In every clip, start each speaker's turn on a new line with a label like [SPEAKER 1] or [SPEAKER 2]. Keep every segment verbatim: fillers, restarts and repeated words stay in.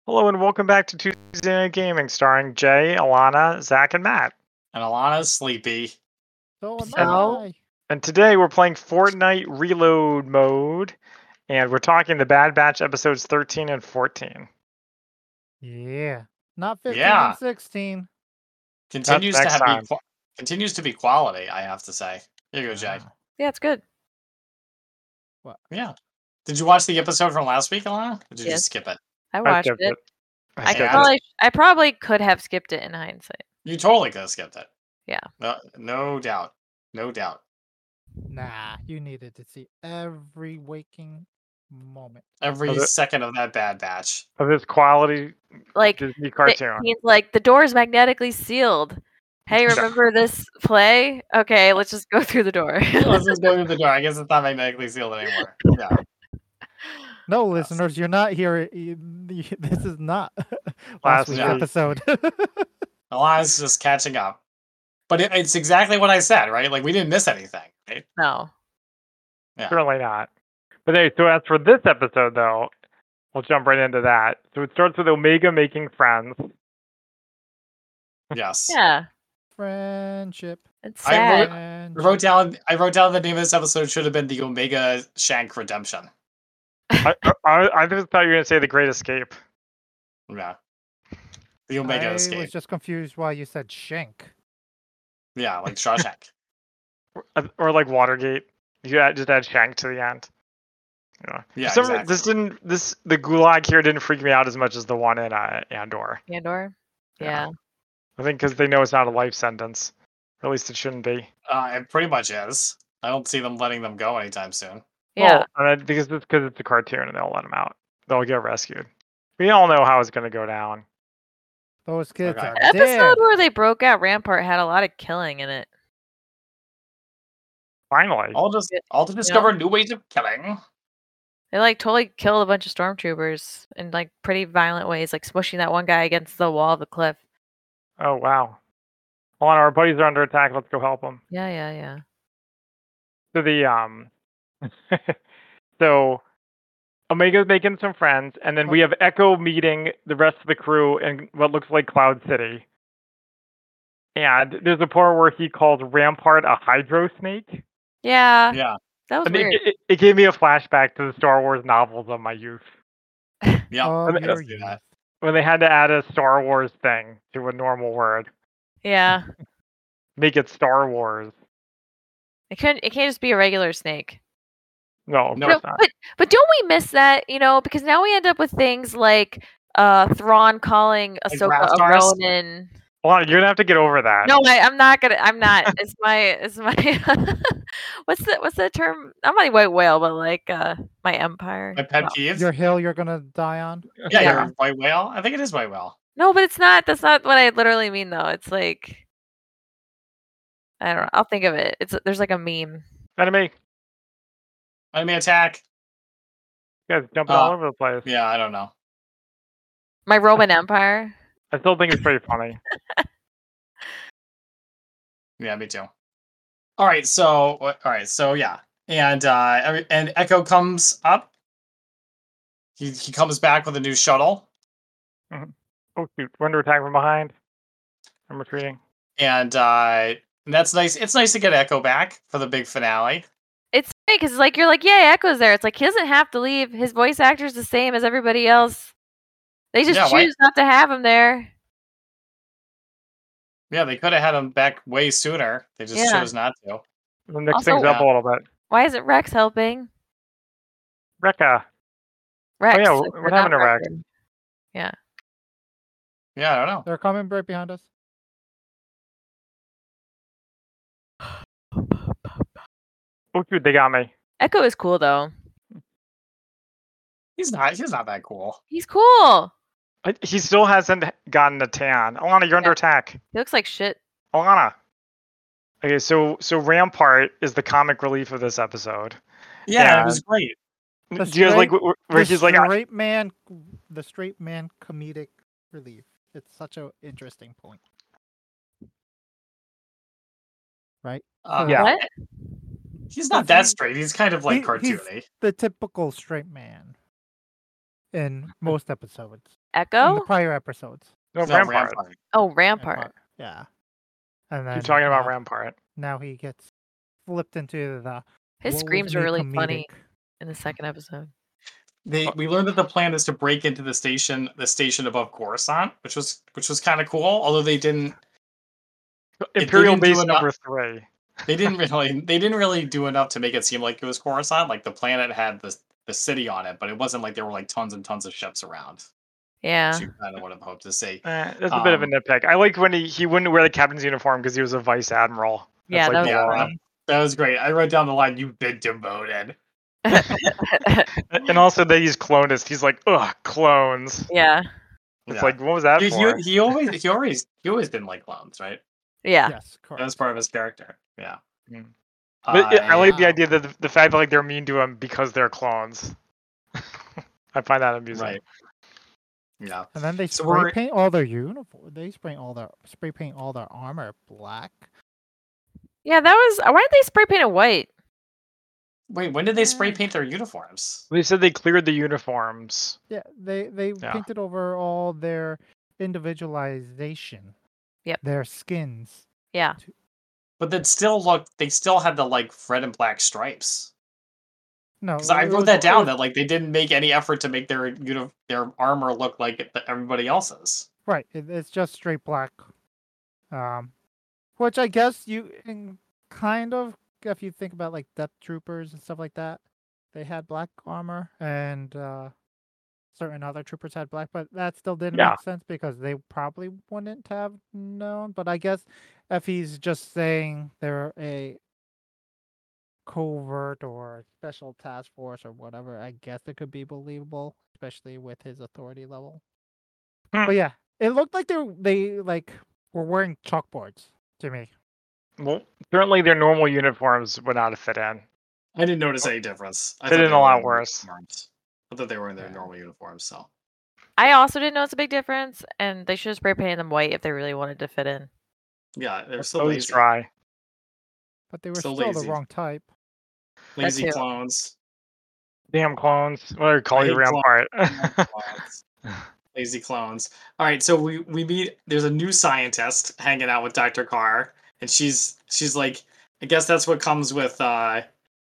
[SPEAKER 1] Hello and welcome back to Tuesday Night Gaming, starring Jay, Alana, Zach, and Matt.
[SPEAKER 2] And Alana's sleepy.
[SPEAKER 3] So am
[SPEAKER 1] So-
[SPEAKER 3] I.
[SPEAKER 1] And today we're playing Fortnite Reload mode, and we're talking the Bad Batch episodes thirteen and fourteen.
[SPEAKER 3] Yeah. Not fifteen
[SPEAKER 2] Yeah.
[SPEAKER 3] and sixteen.
[SPEAKER 2] Continues to
[SPEAKER 1] next
[SPEAKER 2] have
[SPEAKER 1] time.
[SPEAKER 2] be qua- continues to be quality, I have to say. Here you go, Jay.
[SPEAKER 3] Ah,
[SPEAKER 4] Yeah, it's good.
[SPEAKER 2] Yeah. Did you watch the episode from last week, Alana? Or did you
[SPEAKER 4] Yes.
[SPEAKER 2] just skip it?
[SPEAKER 4] I
[SPEAKER 1] I
[SPEAKER 4] watched
[SPEAKER 1] skipped
[SPEAKER 4] it.
[SPEAKER 1] it. I
[SPEAKER 4] I
[SPEAKER 1] skipped it.
[SPEAKER 4] probably, I probably could have skipped it in hindsight.
[SPEAKER 2] You totally could have skipped it.
[SPEAKER 4] Yeah.
[SPEAKER 2] No, no doubt. No doubt.
[SPEAKER 3] Nah, you needed to see every waking moment.
[SPEAKER 2] Every
[SPEAKER 1] Oh, the-
[SPEAKER 2] second of that Bad Batch.
[SPEAKER 1] Of this quality
[SPEAKER 4] Like,
[SPEAKER 1] Disney
[SPEAKER 4] it
[SPEAKER 1] cartoon.
[SPEAKER 4] means like the door is magnetically sealed. Hey,
[SPEAKER 1] Yeah.
[SPEAKER 4] remember this play? Okay, let's just go through the door.
[SPEAKER 2] Let's just go through the door. I guess it's not magnetically sealed anymore. Yeah.
[SPEAKER 3] No,
[SPEAKER 2] Yes.
[SPEAKER 3] listeners, you're not here. you- you- This is not
[SPEAKER 1] Last
[SPEAKER 3] last week's
[SPEAKER 2] week.
[SPEAKER 3] episode.
[SPEAKER 2] Alana's just catching up. But it, it's exactly what I said, right? Like, we didn't miss anything, right?
[SPEAKER 4] No.
[SPEAKER 2] Yeah.
[SPEAKER 1] Certainly not. But anyway, so as for this episode, though, we'll jump right into that. So it starts with Omega making friends.
[SPEAKER 2] Yes.
[SPEAKER 4] Yeah,
[SPEAKER 3] Friendship.
[SPEAKER 4] it's
[SPEAKER 2] I
[SPEAKER 4] sad.
[SPEAKER 2] wrote- I
[SPEAKER 3] Friendship.
[SPEAKER 2] wrote down. I wrote down the name of this episode should have been the Omega Shank Redemption.
[SPEAKER 1] I, I, I just thought you were going to say The Great Escape.
[SPEAKER 2] Yeah. The Omega
[SPEAKER 3] I
[SPEAKER 2] Escape.
[SPEAKER 3] was just confused why you said shank.
[SPEAKER 2] Yeah, like Shawshank.
[SPEAKER 1] Or- Or like Watergate. You add, just add Shank to the end. Yeah.
[SPEAKER 2] Yeah,
[SPEAKER 1] For some re-
[SPEAKER 2] exactly.
[SPEAKER 1] This didn't. This the Gulag here didn't freak me out as much as the one in uh, Andor.
[SPEAKER 4] Andor.
[SPEAKER 1] Yeah.
[SPEAKER 4] Yeah.
[SPEAKER 1] I think because they know it's not a life sentence. Or at least it shouldn't be.
[SPEAKER 2] Uh, it pretty much is. I don't see them letting them go anytime soon.
[SPEAKER 4] Yeah.
[SPEAKER 1] Well, uh, because it's because it's a cartoon and they'll let them out. They'll get rescued. We all know how it's going to go down.
[SPEAKER 3] Those kids
[SPEAKER 2] Okay.
[SPEAKER 3] are
[SPEAKER 4] The episode
[SPEAKER 3] dead.
[SPEAKER 4] where they broke out Rampart had a lot of killing in it.
[SPEAKER 1] Finally.
[SPEAKER 2] All just
[SPEAKER 4] Yeah.
[SPEAKER 2] all to discover new ways of killing.
[SPEAKER 4] They like totally killed a bunch of stormtroopers in like pretty violent ways, like smushing that one guy against the wall of the cliff.
[SPEAKER 1] Oh wow. Hold on, our buddies are under attack. Let's go help them.
[SPEAKER 4] Yeah, yeah, yeah.
[SPEAKER 1] So the um. so Omega's making some friends, and then we have Echo meeting the rest of the crew in what looks like Cloud City. And there's a part where he calls Rampart a hydro snake.
[SPEAKER 4] Yeah,
[SPEAKER 2] Yeah.
[SPEAKER 4] that was
[SPEAKER 1] And it,
[SPEAKER 4] weird.
[SPEAKER 1] it, it gave me a flashback to the Star Wars novels of my youth
[SPEAKER 2] Yeah.
[SPEAKER 3] Oh,
[SPEAKER 1] And-
[SPEAKER 3] your
[SPEAKER 2] let's do
[SPEAKER 3] youth.
[SPEAKER 2] that.
[SPEAKER 1] when they had to add a Star Wars thing to a normal word,
[SPEAKER 4] Yeah,
[SPEAKER 1] make it Star Wars.
[SPEAKER 4] it couldn't. It can't just be a regular snake.
[SPEAKER 1] No, of
[SPEAKER 2] No,
[SPEAKER 1] course
[SPEAKER 4] No,
[SPEAKER 1] not.
[SPEAKER 4] but but don't we miss that? You know, because now we end up with things like uh Thrawn calling
[SPEAKER 2] Like
[SPEAKER 4] Ahsoka a
[SPEAKER 2] Raftars?
[SPEAKER 4] Ronin.
[SPEAKER 1] Well, you're gonna have to get over that.
[SPEAKER 4] No, I, I'm not gonna. I'm not. It's my. It's my. what's the What's that term? I'm not a white whale, but like uh my empire.
[SPEAKER 2] My pet
[SPEAKER 4] No.
[SPEAKER 2] peeve.
[SPEAKER 3] Your hill you're gonna die on.
[SPEAKER 2] yeah,
[SPEAKER 4] Yeah.
[SPEAKER 2] you're white whale. I think it is white whale.
[SPEAKER 4] No, but it's not. That's not what I literally mean, though. It's like I don't know. I'll think of it. It's there's like a meme.
[SPEAKER 1] Enemy,
[SPEAKER 2] Enemy attack.
[SPEAKER 1] you guys jumping
[SPEAKER 2] Uh,
[SPEAKER 1] all over the place.
[SPEAKER 2] Yeah, I don't know.
[SPEAKER 4] My Roman Empire.
[SPEAKER 1] I still think it's pretty funny.
[SPEAKER 2] Yeah, me too. All right, so all right, so yeah, and uh, every, and Echo comes up. He he comes back with a new shuttle,
[SPEAKER 1] Oh shoot, we're under attack from behind. I'm retreating.
[SPEAKER 2] and uh, and that's nice. It's nice to get Echo back for the big finale.
[SPEAKER 4] It's funny because like you're like, yeah, Echo's there. It's like he doesn't have to leave. His voice actor's the same as everybody else. They just
[SPEAKER 2] Yeah,
[SPEAKER 4] choose
[SPEAKER 2] why-
[SPEAKER 4] not to have him there.
[SPEAKER 2] Yeah, they could have had him back way sooner. They just
[SPEAKER 4] Yeah.
[SPEAKER 2] chose not to.
[SPEAKER 1] We'll mix
[SPEAKER 4] Also-
[SPEAKER 1] things up a
[SPEAKER 2] Yeah.
[SPEAKER 1] little bit.
[SPEAKER 4] Why isn't Rex helping?
[SPEAKER 1] Rekka.
[SPEAKER 4] Rex.
[SPEAKER 1] yeah,
[SPEAKER 4] like,
[SPEAKER 1] what
[SPEAKER 4] we're
[SPEAKER 1] happened
[SPEAKER 4] not
[SPEAKER 1] to Rex?
[SPEAKER 4] Rex.
[SPEAKER 2] Yeah, I don't know.
[SPEAKER 3] They're coming right behind us.
[SPEAKER 1] Oh shoot, they got me.
[SPEAKER 4] Echo is cool though.
[SPEAKER 2] He's not. He's not that cool.
[SPEAKER 4] He's cool.
[SPEAKER 1] I- He still hasn't gotten a tan. Alana, you're under
[SPEAKER 4] Yeah.
[SPEAKER 1] attack.
[SPEAKER 4] He looks like shit.
[SPEAKER 1] Alana. Okay, so so Rampart is the comic relief of this episode.
[SPEAKER 2] Yeah,
[SPEAKER 1] Yeah.
[SPEAKER 2] it was great.
[SPEAKER 3] The
[SPEAKER 1] Do you guys like
[SPEAKER 3] straight-
[SPEAKER 1] wh- wh- where
[SPEAKER 3] the
[SPEAKER 1] he's like, I-
[SPEAKER 3] straight man, the straight man comedic relief. It's such an interesting point. Right?
[SPEAKER 2] Uh,
[SPEAKER 1] Yeah.
[SPEAKER 4] What?
[SPEAKER 2] He's not
[SPEAKER 3] Because
[SPEAKER 2] that
[SPEAKER 3] he-
[SPEAKER 2] straight. He's kind of like
[SPEAKER 3] he- he's-
[SPEAKER 2] cartoony.
[SPEAKER 3] The typical straight man. in most episodes. In
[SPEAKER 4] Echo?
[SPEAKER 3] the prior episodes.
[SPEAKER 1] No,
[SPEAKER 2] No,
[SPEAKER 1] Rampart.
[SPEAKER 2] Rampart.
[SPEAKER 4] Oh, Rampart.
[SPEAKER 3] Rampart, Yeah. And then
[SPEAKER 1] Keep talking about
[SPEAKER 3] now,
[SPEAKER 1] Rampart.
[SPEAKER 3] now he gets flipped into the
[SPEAKER 4] His
[SPEAKER 3] "Woe is
[SPEAKER 4] screams were
[SPEAKER 3] me"
[SPEAKER 4] really
[SPEAKER 3] comedic.
[SPEAKER 4] funny in the second episode.
[SPEAKER 2] They we learned that the plan is to break into the station, the station above Coruscant, which was which was kind of cool. Although they didn't, they
[SPEAKER 1] Imperial
[SPEAKER 2] didn't do
[SPEAKER 1] Base
[SPEAKER 2] enough-
[SPEAKER 1] number three.
[SPEAKER 2] they didn't really, they didn't really do enough to make it seem like it was Coruscant. Like the planet had the the city on it, but it wasn't like there were like tons and tons of ships around.
[SPEAKER 4] Yeah.
[SPEAKER 2] Which you kind of would have hoped to see.
[SPEAKER 1] Eh, that's a bit of a
[SPEAKER 2] Um,
[SPEAKER 1] nitpick. I like when he, he wouldn't wear the captain's uniform because he was a vice admiral. That's
[SPEAKER 4] Yeah,
[SPEAKER 1] like
[SPEAKER 4] that was
[SPEAKER 1] the
[SPEAKER 2] Yeah,
[SPEAKER 1] law.
[SPEAKER 4] funny.
[SPEAKER 2] that was great. I wrote down the line, "You've been demoted."
[SPEAKER 1] And also they use clonist. He's like, ugh, clones.
[SPEAKER 4] Yeah.
[SPEAKER 1] It's
[SPEAKER 2] Yeah.
[SPEAKER 1] like, what was that
[SPEAKER 2] he,
[SPEAKER 1] for?
[SPEAKER 2] he, he always he always he always didn't like clones, right?
[SPEAKER 4] Yeah.
[SPEAKER 3] Yes,
[SPEAKER 2] That was
[SPEAKER 3] correct.
[SPEAKER 2] part of his character. Yeah.
[SPEAKER 1] Mm. But yeah, I
[SPEAKER 2] Uh,
[SPEAKER 1] like the
[SPEAKER 3] Wow.
[SPEAKER 1] idea that the, the fact that like they're mean to him because they're clones. I find that amusing.
[SPEAKER 2] right. Yeah.
[SPEAKER 3] And then they
[SPEAKER 2] So
[SPEAKER 3] spray
[SPEAKER 2] we're-
[SPEAKER 3] paint all their uniform. They spray all their spray paint all their armor black.
[SPEAKER 4] Yeah, that was. Why didn't they spray paint it white?
[SPEAKER 2] Wait, when did they spray
[SPEAKER 3] Uh,
[SPEAKER 2] paint their uniforms?
[SPEAKER 1] They said they cleared the uniforms.
[SPEAKER 3] Yeah, they they
[SPEAKER 1] Yeah.
[SPEAKER 3] painted over all their individualization.
[SPEAKER 4] Yep.
[SPEAKER 3] Their skins.
[SPEAKER 4] Yeah.
[SPEAKER 2] But that still looked. They still had the like red and black stripes.
[SPEAKER 3] No,
[SPEAKER 2] Because I
[SPEAKER 3] it
[SPEAKER 2] wrote
[SPEAKER 3] was-
[SPEAKER 2] that
[SPEAKER 3] it
[SPEAKER 2] down.
[SPEAKER 3] was-
[SPEAKER 2] That like they didn't make any effort to make their uni- their armor look like it- everybody else's.
[SPEAKER 3] Right, it, it's just straight black. Um, which I guess you in kind of, if you think about like Death Troopers and stuff like that, they had black armor, and uh, certain other troopers had black, but that still didn't
[SPEAKER 1] Yeah.
[SPEAKER 3] make sense because they probably wouldn't have known. But I guess if he's just saying they're a covert or special task force or whatever, I guess it could be believable, especially with his authority level.
[SPEAKER 1] Hmm.
[SPEAKER 3] But yeah, it looked like they they like were wearing chalkboards to me.
[SPEAKER 1] Well, certainly their normal uniforms would not have fit in.
[SPEAKER 2] I didn't notice any difference. I
[SPEAKER 1] They
[SPEAKER 2] thought
[SPEAKER 1] did a
[SPEAKER 2] were
[SPEAKER 1] lot
[SPEAKER 2] in their
[SPEAKER 1] worse.
[SPEAKER 2] uniforms. I thought they were in their
[SPEAKER 3] Yeah.
[SPEAKER 2] normal uniforms. So
[SPEAKER 4] I also didn't notice a big difference, and they should have spray painted them white if they really wanted to fit in.
[SPEAKER 2] yeah, they're so
[SPEAKER 1] Always
[SPEAKER 2] lazy.
[SPEAKER 1] dry.
[SPEAKER 3] But they were
[SPEAKER 2] So
[SPEAKER 3] still
[SPEAKER 2] lazy.
[SPEAKER 3] the wrong type.
[SPEAKER 2] Lazy
[SPEAKER 4] too.
[SPEAKER 2] clones.
[SPEAKER 1] Damn clones. What do you call
[SPEAKER 2] I
[SPEAKER 1] you,
[SPEAKER 2] hate clones.
[SPEAKER 1] Rampart?
[SPEAKER 2] Clones. Lazy clones. All right, so we we meet. There's a new scientist hanging out with Doctor Carr, and she's she's like, I guess that's what comes with uh,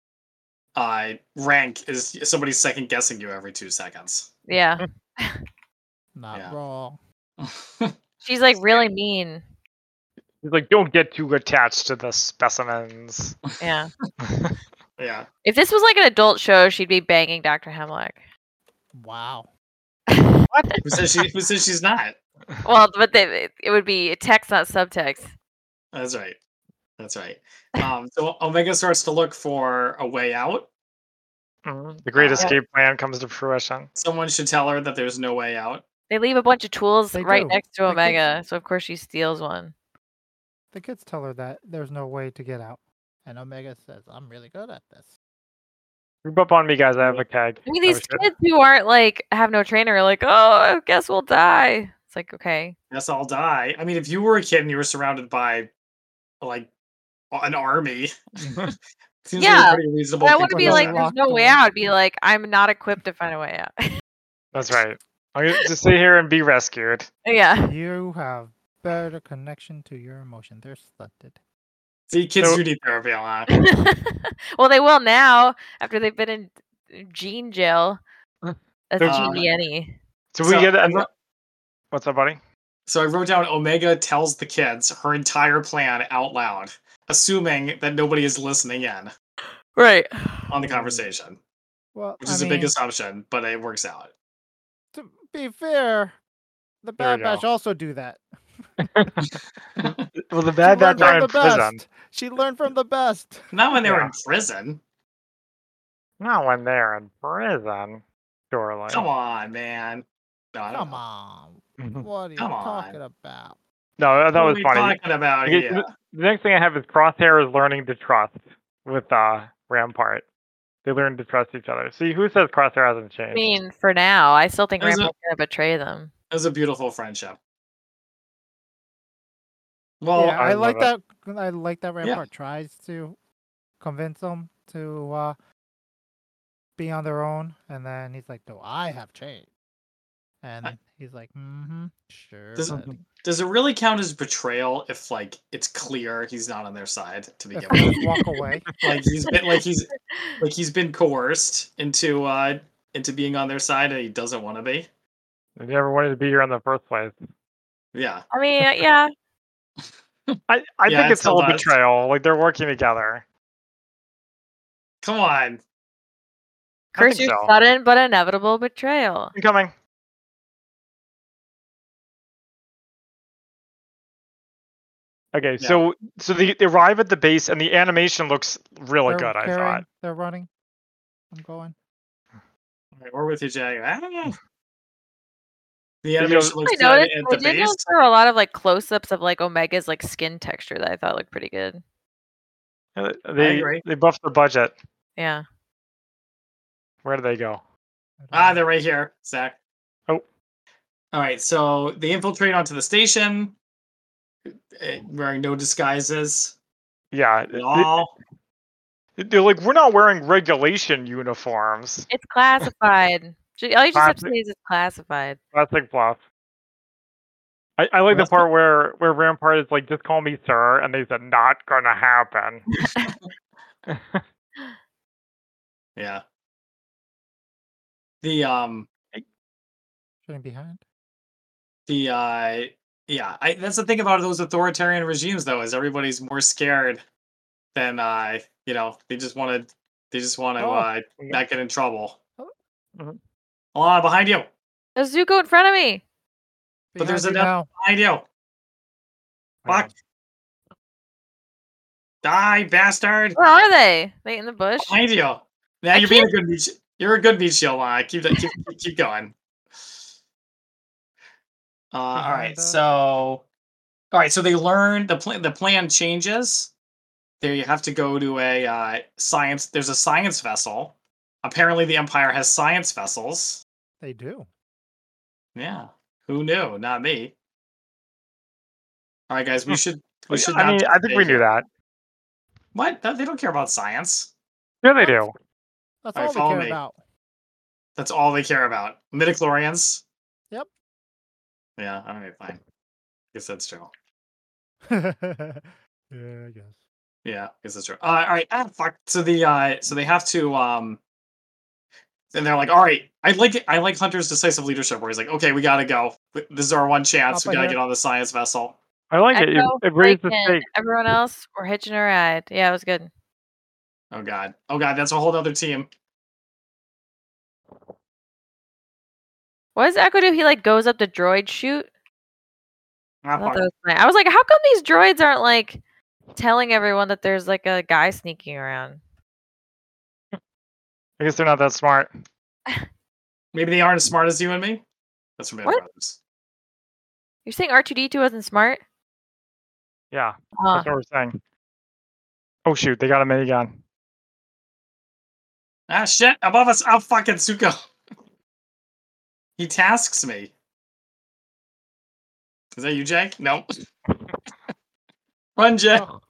[SPEAKER 2] uh, rank is somebody second guessing you every two seconds.
[SPEAKER 4] Yeah.
[SPEAKER 3] Not
[SPEAKER 2] Yeah.
[SPEAKER 3] wrong.
[SPEAKER 4] She's like really mean.
[SPEAKER 1] He's like, don't get too attached to the specimens.
[SPEAKER 4] Yeah.
[SPEAKER 2] yeah.
[SPEAKER 4] If this was like an adult show, she'd be banging Doctor Hemlock.
[SPEAKER 3] Wow.
[SPEAKER 2] Who says she? Who says she's not?
[SPEAKER 4] Well, but they, it would be text, not subtext.
[SPEAKER 2] That's right. That's right. Um, so Omega starts to look for a way out.
[SPEAKER 1] Mhm. The great
[SPEAKER 2] Uh,
[SPEAKER 1] escape plan comes to fruition.
[SPEAKER 2] Someone should tell her that there's no way out.
[SPEAKER 4] They leave a bunch of tools
[SPEAKER 3] They
[SPEAKER 4] right
[SPEAKER 3] do.
[SPEAKER 4] next to
[SPEAKER 3] The kids-
[SPEAKER 4] Omega, so of course she steals one.
[SPEAKER 3] The kids tell her that there's no way to get out. And Omega says, I'm really good at this.
[SPEAKER 1] Group up on me, guys. I have a keg.
[SPEAKER 4] I mean,
[SPEAKER 1] Oh,
[SPEAKER 4] these
[SPEAKER 1] shit.
[SPEAKER 4] kids who aren't like have no trainer are like, oh, I guess we'll die. It's like, okay,
[SPEAKER 2] Guess I'll die. I mean, if you were a kid and you were surrounded by like an army, seems like
[SPEAKER 4] Yeah,
[SPEAKER 2] a pretty reasonable.
[SPEAKER 4] I
[SPEAKER 2] thing
[SPEAKER 4] wouldn't
[SPEAKER 2] to
[SPEAKER 4] be
[SPEAKER 2] do.
[SPEAKER 4] like,
[SPEAKER 3] locked
[SPEAKER 4] there's no way
[SPEAKER 3] door.
[SPEAKER 4] out. I'd be like, I'm not equipped to find a way out.
[SPEAKER 1] That's right. I'm gonna just sit here and be rescued.
[SPEAKER 4] yeah,
[SPEAKER 3] You have better connection to your emotion. They're stunted.
[SPEAKER 2] See, kids
[SPEAKER 1] So-
[SPEAKER 2] do need therapy a lot.
[SPEAKER 4] well, they will now after they've been in gene jail. That's
[SPEAKER 2] Um,
[SPEAKER 4] Genie Any.
[SPEAKER 1] So we
[SPEAKER 2] So,
[SPEAKER 1] get
[SPEAKER 2] I
[SPEAKER 1] a.
[SPEAKER 2] wrote-
[SPEAKER 1] What's up, buddy?
[SPEAKER 2] So I wrote down Omega tells the kids her entire plan out loud, assuming that nobody is listening in
[SPEAKER 4] Right.
[SPEAKER 2] on the conversation,
[SPEAKER 3] Well,
[SPEAKER 2] which
[SPEAKER 3] I
[SPEAKER 2] is a big
[SPEAKER 3] mean,
[SPEAKER 2] assumption, but it works out.
[SPEAKER 3] to be fair, the
[SPEAKER 1] There we
[SPEAKER 3] Bad Batch
[SPEAKER 1] go.
[SPEAKER 3] also do that.
[SPEAKER 1] Well, the
[SPEAKER 3] She
[SPEAKER 1] bad
[SPEAKER 3] learned
[SPEAKER 1] bad are
[SPEAKER 3] from
[SPEAKER 1] in
[SPEAKER 3] the
[SPEAKER 1] prison.
[SPEAKER 3] best. She learned from the best.
[SPEAKER 2] Not when they were
[SPEAKER 1] Yeah.
[SPEAKER 2] in prison.
[SPEAKER 1] Not when they're in prison. Surely.
[SPEAKER 2] Come on, man. No, I don't
[SPEAKER 3] Come
[SPEAKER 2] know.
[SPEAKER 3] on.
[SPEAKER 1] Mhm.
[SPEAKER 3] What are you
[SPEAKER 2] Come on.
[SPEAKER 3] talking about?
[SPEAKER 1] No, that
[SPEAKER 2] What
[SPEAKER 1] was
[SPEAKER 2] are we
[SPEAKER 1] funny.
[SPEAKER 2] talking about
[SPEAKER 1] Okay,
[SPEAKER 2] here?
[SPEAKER 1] the, the next thing I have is Crosshair is learning to trust with uh Rampart. They learn to trust each other. See, who says Crosshair hasn't changed?
[SPEAKER 4] I mean, for now, I still think
[SPEAKER 2] Is it-
[SPEAKER 4] Rampart's gonna betray them.
[SPEAKER 2] It was a beautiful friendship. Well,
[SPEAKER 3] yeah, I,
[SPEAKER 1] I
[SPEAKER 3] like
[SPEAKER 1] love
[SPEAKER 3] that. I like that Rampart tries to convince them to uh, be on their own, and then he's like, "No, I have changed." And he's like, mm-hmm, sure.
[SPEAKER 2] Does-
[SPEAKER 3] buddy."
[SPEAKER 2] Does it really count as betrayal if like it's clear he's not on their side to
[SPEAKER 3] If
[SPEAKER 2] begin
[SPEAKER 3] they
[SPEAKER 2] with?
[SPEAKER 3] just walk away.
[SPEAKER 2] Like he's been like he's like he's been coerced into uh into being on their side and he doesn't want to be.
[SPEAKER 1] They never wanted to be here in the first place.
[SPEAKER 2] Yeah.
[SPEAKER 4] I mean, uh, yeah.
[SPEAKER 1] I, I
[SPEAKER 2] Yeah,
[SPEAKER 1] think
[SPEAKER 2] it
[SPEAKER 1] it's still
[SPEAKER 2] still
[SPEAKER 1] a
[SPEAKER 2] does.
[SPEAKER 1] betrayal. Like they're working together.
[SPEAKER 2] Come on.
[SPEAKER 1] I
[SPEAKER 4] Curse
[SPEAKER 1] think
[SPEAKER 4] your
[SPEAKER 1] so.
[SPEAKER 4] sudden but inevitable betrayal.
[SPEAKER 1] I'm coming. Okay,
[SPEAKER 2] Yeah.
[SPEAKER 1] so so they, they arrive at the base and the animation looks really
[SPEAKER 3] They're
[SPEAKER 1] good. I
[SPEAKER 3] carrying,
[SPEAKER 1] thought.
[SPEAKER 3] they're running. I'm going.
[SPEAKER 2] All right, we're with you, Jay. Ah. The
[SPEAKER 1] you know,
[SPEAKER 2] animation looks
[SPEAKER 4] I
[SPEAKER 2] good
[SPEAKER 4] noticed.
[SPEAKER 2] at
[SPEAKER 4] I
[SPEAKER 2] the
[SPEAKER 4] did
[SPEAKER 2] base.
[SPEAKER 4] notice there were a lot of like close-ups of like Omega's like skin texture that I thought looked pretty good.
[SPEAKER 1] Uh, They
[SPEAKER 2] agree.
[SPEAKER 1] they buffed the budget.
[SPEAKER 4] Yeah.
[SPEAKER 1] Where do they go?
[SPEAKER 3] I don't
[SPEAKER 2] Ah,
[SPEAKER 3] know.
[SPEAKER 2] they're right here, Zach.
[SPEAKER 1] Oh.
[SPEAKER 2] All right, so they infiltrate onto the station, eh, wearing no disguises
[SPEAKER 1] Yeah,
[SPEAKER 2] at
[SPEAKER 1] they-
[SPEAKER 2] all.
[SPEAKER 1] they're like we're not wearing regulation uniforms.
[SPEAKER 4] It's classified. Ju- All you just have to
[SPEAKER 1] Classic.
[SPEAKER 4] say is it's classified.
[SPEAKER 1] Classic bluff. I, I like the
[SPEAKER 2] What's
[SPEAKER 1] part where where Rampart is like, just call me sir, and they said not gonna happen.
[SPEAKER 2] Yeah. The um
[SPEAKER 3] Shooting behind.
[SPEAKER 2] the uh yeah, I that's the thing about those authoritarian regimes though, is everybody's more scared than uh you know, they just wanna they just wanna
[SPEAKER 3] Oh.
[SPEAKER 2] uh
[SPEAKER 1] Yeah.
[SPEAKER 2] not get in trouble.
[SPEAKER 1] Mhm.
[SPEAKER 2] Alana, behind you.
[SPEAKER 4] There's Zuko in front of me.
[SPEAKER 2] But there's
[SPEAKER 3] Behind you
[SPEAKER 2] enough-
[SPEAKER 3] now.
[SPEAKER 2] Behind you. Fuck. Die, bastard.
[SPEAKER 4] Where are they? They in the bush?
[SPEAKER 2] Behind you. Now
[SPEAKER 4] I
[SPEAKER 2] you're being a good meat. You're a good meat shield, Alana. Keep that keep, keep keep going. Uh, all right,
[SPEAKER 3] Behind us.
[SPEAKER 2] so all right, so they learn the plan. The plan changes. There, you have to go to a uh, science. There's a science vessel. Apparently, the Empire has science vessels.
[SPEAKER 3] They do.
[SPEAKER 2] Yeah, who knew? Not me. All right, guys, we
[SPEAKER 1] Hmm.
[SPEAKER 2] should. We should.
[SPEAKER 1] I
[SPEAKER 2] not
[SPEAKER 1] mean, I think we
[SPEAKER 2] stay
[SPEAKER 1] knew
[SPEAKER 2] here.
[SPEAKER 1] that.
[SPEAKER 2] What? No, they don't care about science.
[SPEAKER 1] Yeah, they
[SPEAKER 3] What?
[SPEAKER 1] do.
[SPEAKER 3] That's
[SPEAKER 2] All right,
[SPEAKER 3] all they
[SPEAKER 2] follow
[SPEAKER 3] care
[SPEAKER 2] me.
[SPEAKER 3] about.
[SPEAKER 2] That's all they care about. Midichlorians.
[SPEAKER 3] Yep.
[SPEAKER 2] Yeah. All right. Fine. Guess that's true.
[SPEAKER 3] Yeah, I guess.
[SPEAKER 2] Yeah, I guess that's true. Uh, all right. Ah, fuck. So the uh, so they have to um. And they're like, all right, I like it. I like Hunter's decisive leadership, where he's like, okay, we gotta go. This is our one chance.
[SPEAKER 3] Papa
[SPEAKER 2] we gotta
[SPEAKER 3] here.
[SPEAKER 2] get on the science vessel.
[SPEAKER 1] I like it. It,
[SPEAKER 4] Echo,
[SPEAKER 1] it raised the
[SPEAKER 4] Blake, and
[SPEAKER 1] stakes.
[SPEAKER 4] everyone else were hitching a ride. Yeah, it was good.
[SPEAKER 2] Oh god. Oh god, that's a whole other team.
[SPEAKER 4] What does Echo do? He like goes up to droid shoot.
[SPEAKER 2] Ah,
[SPEAKER 4] I, thought
[SPEAKER 2] fuck.
[SPEAKER 4] that was funny. I was like, how come these droids aren't like telling everyone that there's like a guy sneaking around?
[SPEAKER 1] I guess they're not that smart.
[SPEAKER 2] Maybe they aren't as smart as you and me. That's from Band of
[SPEAKER 4] What?
[SPEAKER 2] Brothers.
[SPEAKER 4] You're saying R two D two wasn't smart?
[SPEAKER 1] Yeah,
[SPEAKER 4] Huh.
[SPEAKER 1] that's what we're saying. Oh shoot, they got a minigun.
[SPEAKER 2] Ah shit! Above us! Oh fucking Zuko. He tasks me. Is that you, Jake? No. Run, Jake.
[SPEAKER 3] Oh,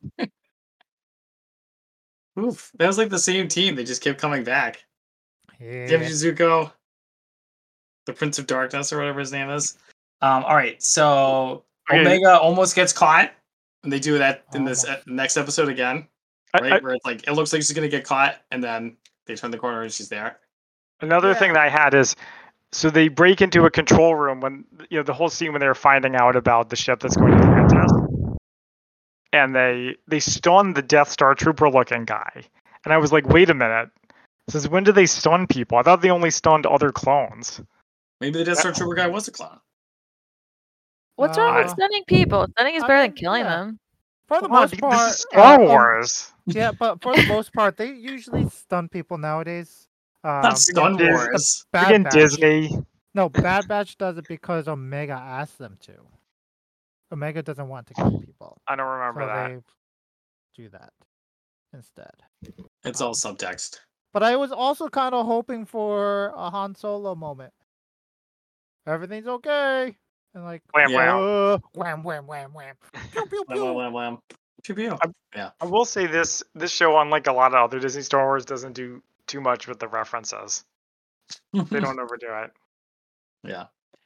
[SPEAKER 2] Oof. That was like the same team. They just kept coming back.
[SPEAKER 3] yeah.
[SPEAKER 2] Damn you, Zuko. The Prince of Darkness or whatever his name is. Um, all right, so
[SPEAKER 1] Okay.
[SPEAKER 2] Omega almost gets caught. And they do that in this
[SPEAKER 3] Almost.
[SPEAKER 2] uh, next episode again,
[SPEAKER 1] I-
[SPEAKER 2] right?
[SPEAKER 1] I-
[SPEAKER 2] Where it's like it looks like she's gonna get caught, and then they turn the corner and she's there.
[SPEAKER 1] Another thing
[SPEAKER 3] Yeah.
[SPEAKER 1] that I had is, so they break into a control room when you know the whole scene when they're finding out about the ship that's going to Atlantis, and they they stun the Death Star trooper looking guy, and I was like, wait a minute, since when do they stun people? I thought they only stunned other clones.
[SPEAKER 2] Maybe the Death Star Trooper guy was a clown.
[SPEAKER 4] What's wrong with
[SPEAKER 3] Uh,
[SPEAKER 4] stunning people? Stunning is
[SPEAKER 3] I
[SPEAKER 4] better
[SPEAKER 3] mean,
[SPEAKER 4] than killing
[SPEAKER 3] yeah.
[SPEAKER 4] them.
[SPEAKER 3] For the
[SPEAKER 1] Come on,
[SPEAKER 3] most
[SPEAKER 1] this
[SPEAKER 3] part,
[SPEAKER 1] is Star
[SPEAKER 3] uh, um,
[SPEAKER 1] Wars.
[SPEAKER 3] yeah, but for the most part, they usually stun people nowadays. Um,
[SPEAKER 2] Not Stun
[SPEAKER 1] Dis-
[SPEAKER 2] Wars.
[SPEAKER 3] Bad
[SPEAKER 1] Again,
[SPEAKER 3] Batch.
[SPEAKER 1] Disney.
[SPEAKER 3] No, Bad Batch does it because Omega asked them to. Omega doesn't want to kill people,
[SPEAKER 1] I don't remember
[SPEAKER 3] so
[SPEAKER 1] that.
[SPEAKER 3] they do that instead.
[SPEAKER 2] It's all subtext.
[SPEAKER 3] But I was also kind of hoping for a Han Solo moment. Everything's okay, and like,
[SPEAKER 1] Wham,
[SPEAKER 2] Yeah.
[SPEAKER 1] wham.
[SPEAKER 3] uh, wham, wham, wham, wham, pew, pew,
[SPEAKER 2] Wham, wham,
[SPEAKER 3] pew.
[SPEAKER 2] wham, wham. Pew, pew.
[SPEAKER 1] I will say this: this show, unlike a lot of other Disney Star Wars, doesn't do too much with the references. They don't overdo it.
[SPEAKER 2] Yeah.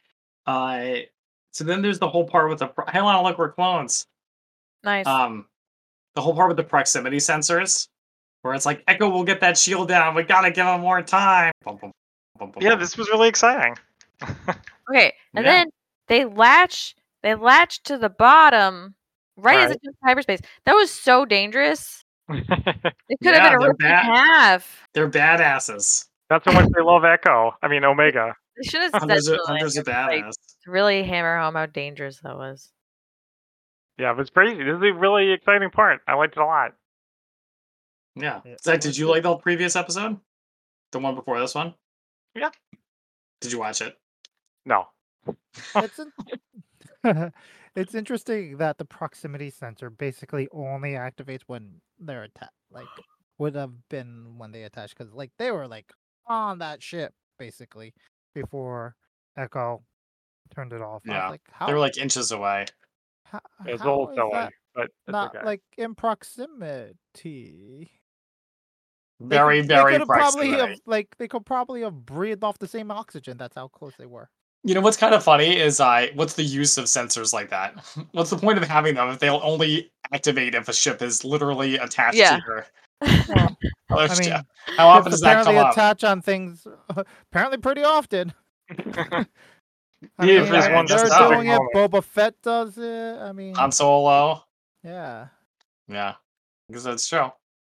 [SPEAKER 2] Uh, so then there's the whole part with the. Pro- Hey, on, look, we're clones.
[SPEAKER 4] Nice.
[SPEAKER 2] Um, the whole part with the proximity sensors, where it's like Echo will get that shield down. We gotta give him more time. Bum, bum, bum, bum,
[SPEAKER 5] Yeah,
[SPEAKER 2] bum.
[SPEAKER 5] this was really exciting.
[SPEAKER 4] Okay, and
[SPEAKER 2] Yeah.
[SPEAKER 4] then they latch they latch to the bottom right as
[SPEAKER 1] Right.
[SPEAKER 4] it goes to hyperspace. That was so dangerous. It could
[SPEAKER 2] Yeah,
[SPEAKER 4] have been
[SPEAKER 2] they're
[SPEAKER 4] ripped in
[SPEAKER 2] bad.
[SPEAKER 4] half.
[SPEAKER 2] They're badasses.
[SPEAKER 1] That's how much they love Echo. I mean Omega.
[SPEAKER 4] They should have said
[SPEAKER 2] Hunters are,
[SPEAKER 4] something
[SPEAKER 2] hunters are
[SPEAKER 4] like,
[SPEAKER 2] badass.
[SPEAKER 4] to really hammer home how dangerous that was.
[SPEAKER 1] Yeah, it was crazy. This is a really exciting part. I liked it a lot.
[SPEAKER 2] Yeah.
[SPEAKER 3] Yeah.
[SPEAKER 2] Zach, did
[SPEAKER 3] What's
[SPEAKER 2] you
[SPEAKER 3] it-
[SPEAKER 2] like the previous episode? The one before this one?
[SPEAKER 5] Yeah.
[SPEAKER 2] Did you watch it?
[SPEAKER 1] No.
[SPEAKER 3] It's in- it's interesting that the proximity sensor basically only activates when they're attached. Like would have been when they attached, because like they were like on that ship basically before Echo turned it off. I
[SPEAKER 2] Yeah.
[SPEAKER 3] was like, how?
[SPEAKER 2] They were like inches away.
[SPEAKER 3] how,
[SPEAKER 1] It was a
[SPEAKER 3] how
[SPEAKER 1] little
[SPEAKER 3] is
[SPEAKER 1] silly,
[SPEAKER 3] that
[SPEAKER 1] but it's
[SPEAKER 3] not
[SPEAKER 1] okay.
[SPEAKER 3] like in proximity? They
[SPEAKER 2] Very,
[SPEAKER 3] could-
[SPEAKER 2] very
[SPEAKER 3] They could have probably
[SPEAKER 2] proximity.
[SPEAKER 3] have like they could probably have breathed off the same oxygen. That's how close they were.
[SPEAKER 2] You know what's kind of funny is I. what's the use of sensors like that? What's the point of having them if they'll only activate if a ship is literally attached
[SPEAKER 4] Yeah.
[SPEAKER 2] to your
[SPEAKER 3] Well,
[SPEAKER 2] other
[SPEAKER 3] I mean,
[SPEAKER 2] ship? How often
[SPEAKER 3] ships
[SPEAKER 2] does that come
[SPEAKER 3] apparently
[SPEAKER 2] up?
[SPEAKER 3] attach on things. Apparently, pretty often. I
[SPEAKER 1] Yeah,
[SPEAKER 3] mean,
[SPEAKER 1] if there's
[SPEAKER 3] uh,
[SPEAKER 2] one
[SPEAKER 3] they're
[SPEAKER 2] specific
[SPEAKER 3] doing it.
[SPEAKER 1] moment.
[SPEAKER 3] Boba Fett does it. I mean,
[SPEAKER 2] Han Solo.
[SPEAKER 3] yeah.
[SPEAKER 2] Yeah. Because that's true.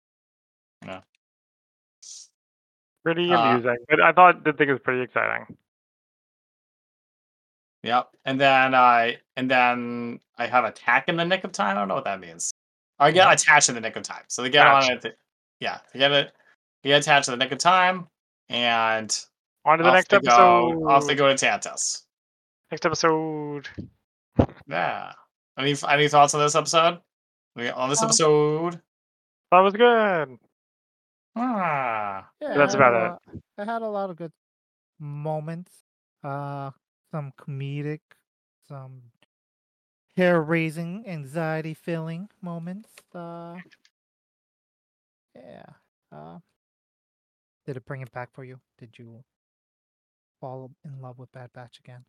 [SPEAKER 1] Pretty
[SPEAKER 2] Uh,
[SPEAKER 1] amusing. But I thought the thing was pretty exciting.
[SPEAKER 2] Yep. And then I and then I have attack in the nick of time. I don't know what that means. I get
[SPEAKER 3] What?
[SPEAKER 2] attached in the nick of time. So they get on
[SPEAKER 1] Gotcha.
[SPEAKER 2] it. th- Yeah, they get it. They get attached in the nick of time, and
[SPEAKER 1] On to the
[SPEAKER 2] off
[SPEAKER 1] next
[SPEAKER 2] they
[SPEAKER 1] episode.
[SPEAKER 2] go. Off they go to Tantus.
[SPEAKER 5] Next episode.
[SPEAKER 2] Yeah. Any any thoughts on this episode? We- On this
[SPEAKER 3] Um,
[SPEAKER 2] episode.
[SPEAKER 1] That was good.
[SPEAKER 2] Ah.
[SPEAKER 3] Yeah,
[SPEAKER 1] That's
[SPEAKER 3] it had
[SPEAKER 1] about
[SPEAKER 3] a
[SPEAKER 1] it.
[SPEAKER 3] lot- It had a lot of good moments. Uh, some comedic, some hair-raising, anxiety-filling moments. Uh, yeah. Uh, did it bring it back for you? Did you fall in love with Bad Batch again?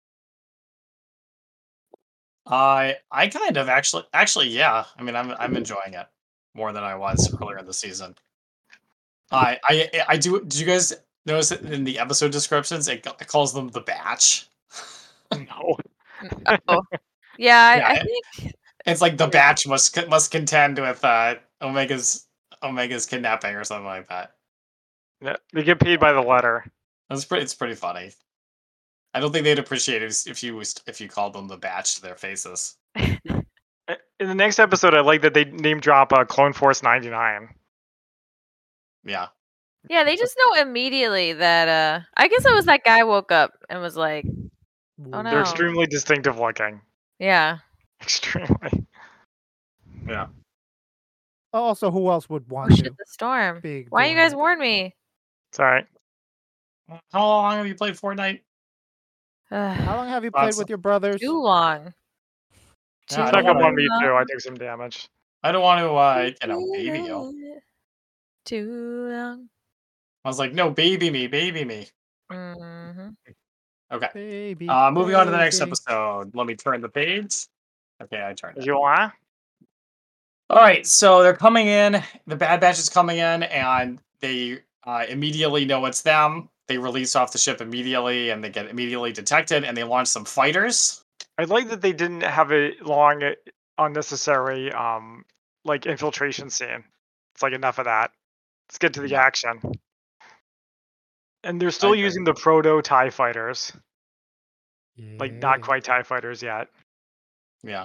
[SPEAKER 2] I I kind of actually actually yeah. I mean I'm I'm enjoying it more than I was earlier in the season. I I I do. Did you guys notice that in the episode descriptions it, ca- it calls them the Batch?
[SPEAKER 1] No.
[SPEAKER 4] Oh. Yeah, I,
[SPEAKER 2] Yeah,
[SPEAKER 4] I
[SPEAKER 2] it-
[SPEAKER 4] think
[SPEAKER 2] It's like the
[SPEAKER 4] Yeah.
[SPEAKER 2] Batch must co- must contend with uh Omega's Omega's kidnapping or something like that.
[SPEAKER 1] Yeah, they get paid by the letter.
[SPEAKER 2] It's pretty. It's pretty funny. I don't think they'd appreciate it if you was- if you called them the Batch to their faces.
[SPEAKER 1] In the next episode, I like that they name drop uh, Clone Force ninety-nine.
[SPEAKER 2] Yeah.
[SPEAKER 4] yeah, they just know immediately that uh I guess it was that guy woke up and was like, Oh,
[SPEAKER 3] Ooh.
[SPEAKER 4] no.
[SPEAKER 1] They're extremely distinctive looking.
[SPEAKER 4] yeah.
[SPEAKER 1] Extremely.
[SPEAKER 2] Yeah.
[SPEAKER 3] Also, who else would
[SPEAKER 4] Oh
[SPEAKER 3] want
[SPEAKER 4] shit,
[SPEAKER 3] to?
[SPEAKER 4] the storm.
[SPEAKER 3] Big
[SPEAKER 4] Why you
[SPEAKER 3] doing
[SPEAKER 4] guys
[SPEAKER 3] it.
[SPEAKER 4] warn me?
[SPEAKER 1] Sorry.
[SPEAKER 2] How long have you played Fortnite?
[SPEAKER 3] How long have you played
[SPEAKER 2] Lots
[SPEAKER 3] with your brothers?
[SPEAKER 4] Too long.
[SPEAKER 2] Yeah, I
[SPEAKER 1] Check
[SPEAKER 2] don't
[SPEAKER 1] up
[SPEAKER 2] wanna-
[SPEAKER 1] on me too. I took some damage.
[SPEAKER 2] I don't want to, uh, you know, baby you.
[SPEAKER 4] Too long.
[SPEAKER 2] I was like, no, baby me, baby me.
[SPEAKER 4] hmm
[SPEAKER 2] Okay.
[SPEAKER 3] Baby.
[SPEAKER 2] Uh, moving on to the next
[SPEAKER 3] baby.
[SPEAKER 2] episode. Let me turn the page. Okay, I turned it.
[SPEAKER 1] You are?
[SPEAKER 2] All right, so they're coming in. The Bad Batch is coming in, and they uh, immediately know it's them. They release off the ship immediately, and they get immediately detected, and they launch some fighters.
[SPEAKER 1] I like that they didn't have a long, uh, unnecessary, um, like infiltration scene. It's like enough of that. Let's get to the
[SPEAKER 2] Yeah.
[SPEAKER 1] action. And they're still
[SPEAKER 2] agree.
[SPEAKER 1] using the proto TIE fighters, like not
[SPEAKER 3] Yeah.
[SPEAKER 1] quite TIE fighters yet.
[SPEAKER 2] Yeah.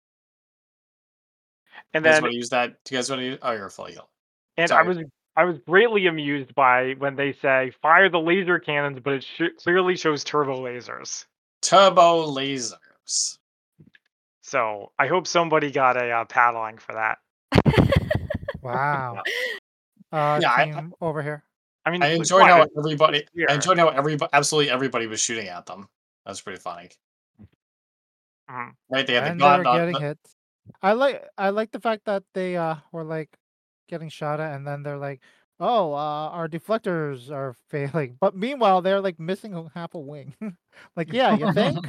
[SPEAKER 1] And
[SPEAKER 2] You guys
[SPEAKER 1] then,
[SPEAKER 2] want to use that? Do you guys want to use? Oh, you're full heal.
[SPEAKER 1] and I
[SPEAKER 2] sorry.
[SPEAKER 1] was I was greatly amused by when they say fire the laser cannons, but it sh- clearly shows turbo lasers.
[SPEAKER 2] Turbo lasers.
[SPEAKER 1] So I hope somebody got a uh, paddling for that.
[SPEAKER 3] Wow. Uh,
[SPEAKER 2] Yeah, I-
[SPEAKER 3] team over here.
[SPEAKER 1] I mean,
[SPEAKER 2] I
[SPEAKER 1] like,
[SPEAKER 2] enjoyed
[SPEAKER 1] why?
[SPEAKER 2] how everybody.
[SPEAKER 1] Yeah.
[SPEAKER 2] I enjoyed how everybody, absolutely everybody, was shooting at them. That was pretty funny.
[SPEAKER 1] Mhm.
[SPEAKER 2] Right? They had the
[SPEAKER 3] And they were
[SPEAKER 2] gun. uh,
[SPEAKER 3] getting
[SPEAKER 2] the-
[SPEAKER 3] hits. I like I like the fact that they uh were like getting shot at, and then they're like, oh, uh, our deflectors are failing. But meanwhile, they're like missing a- half a wing. Like, yeah, you think?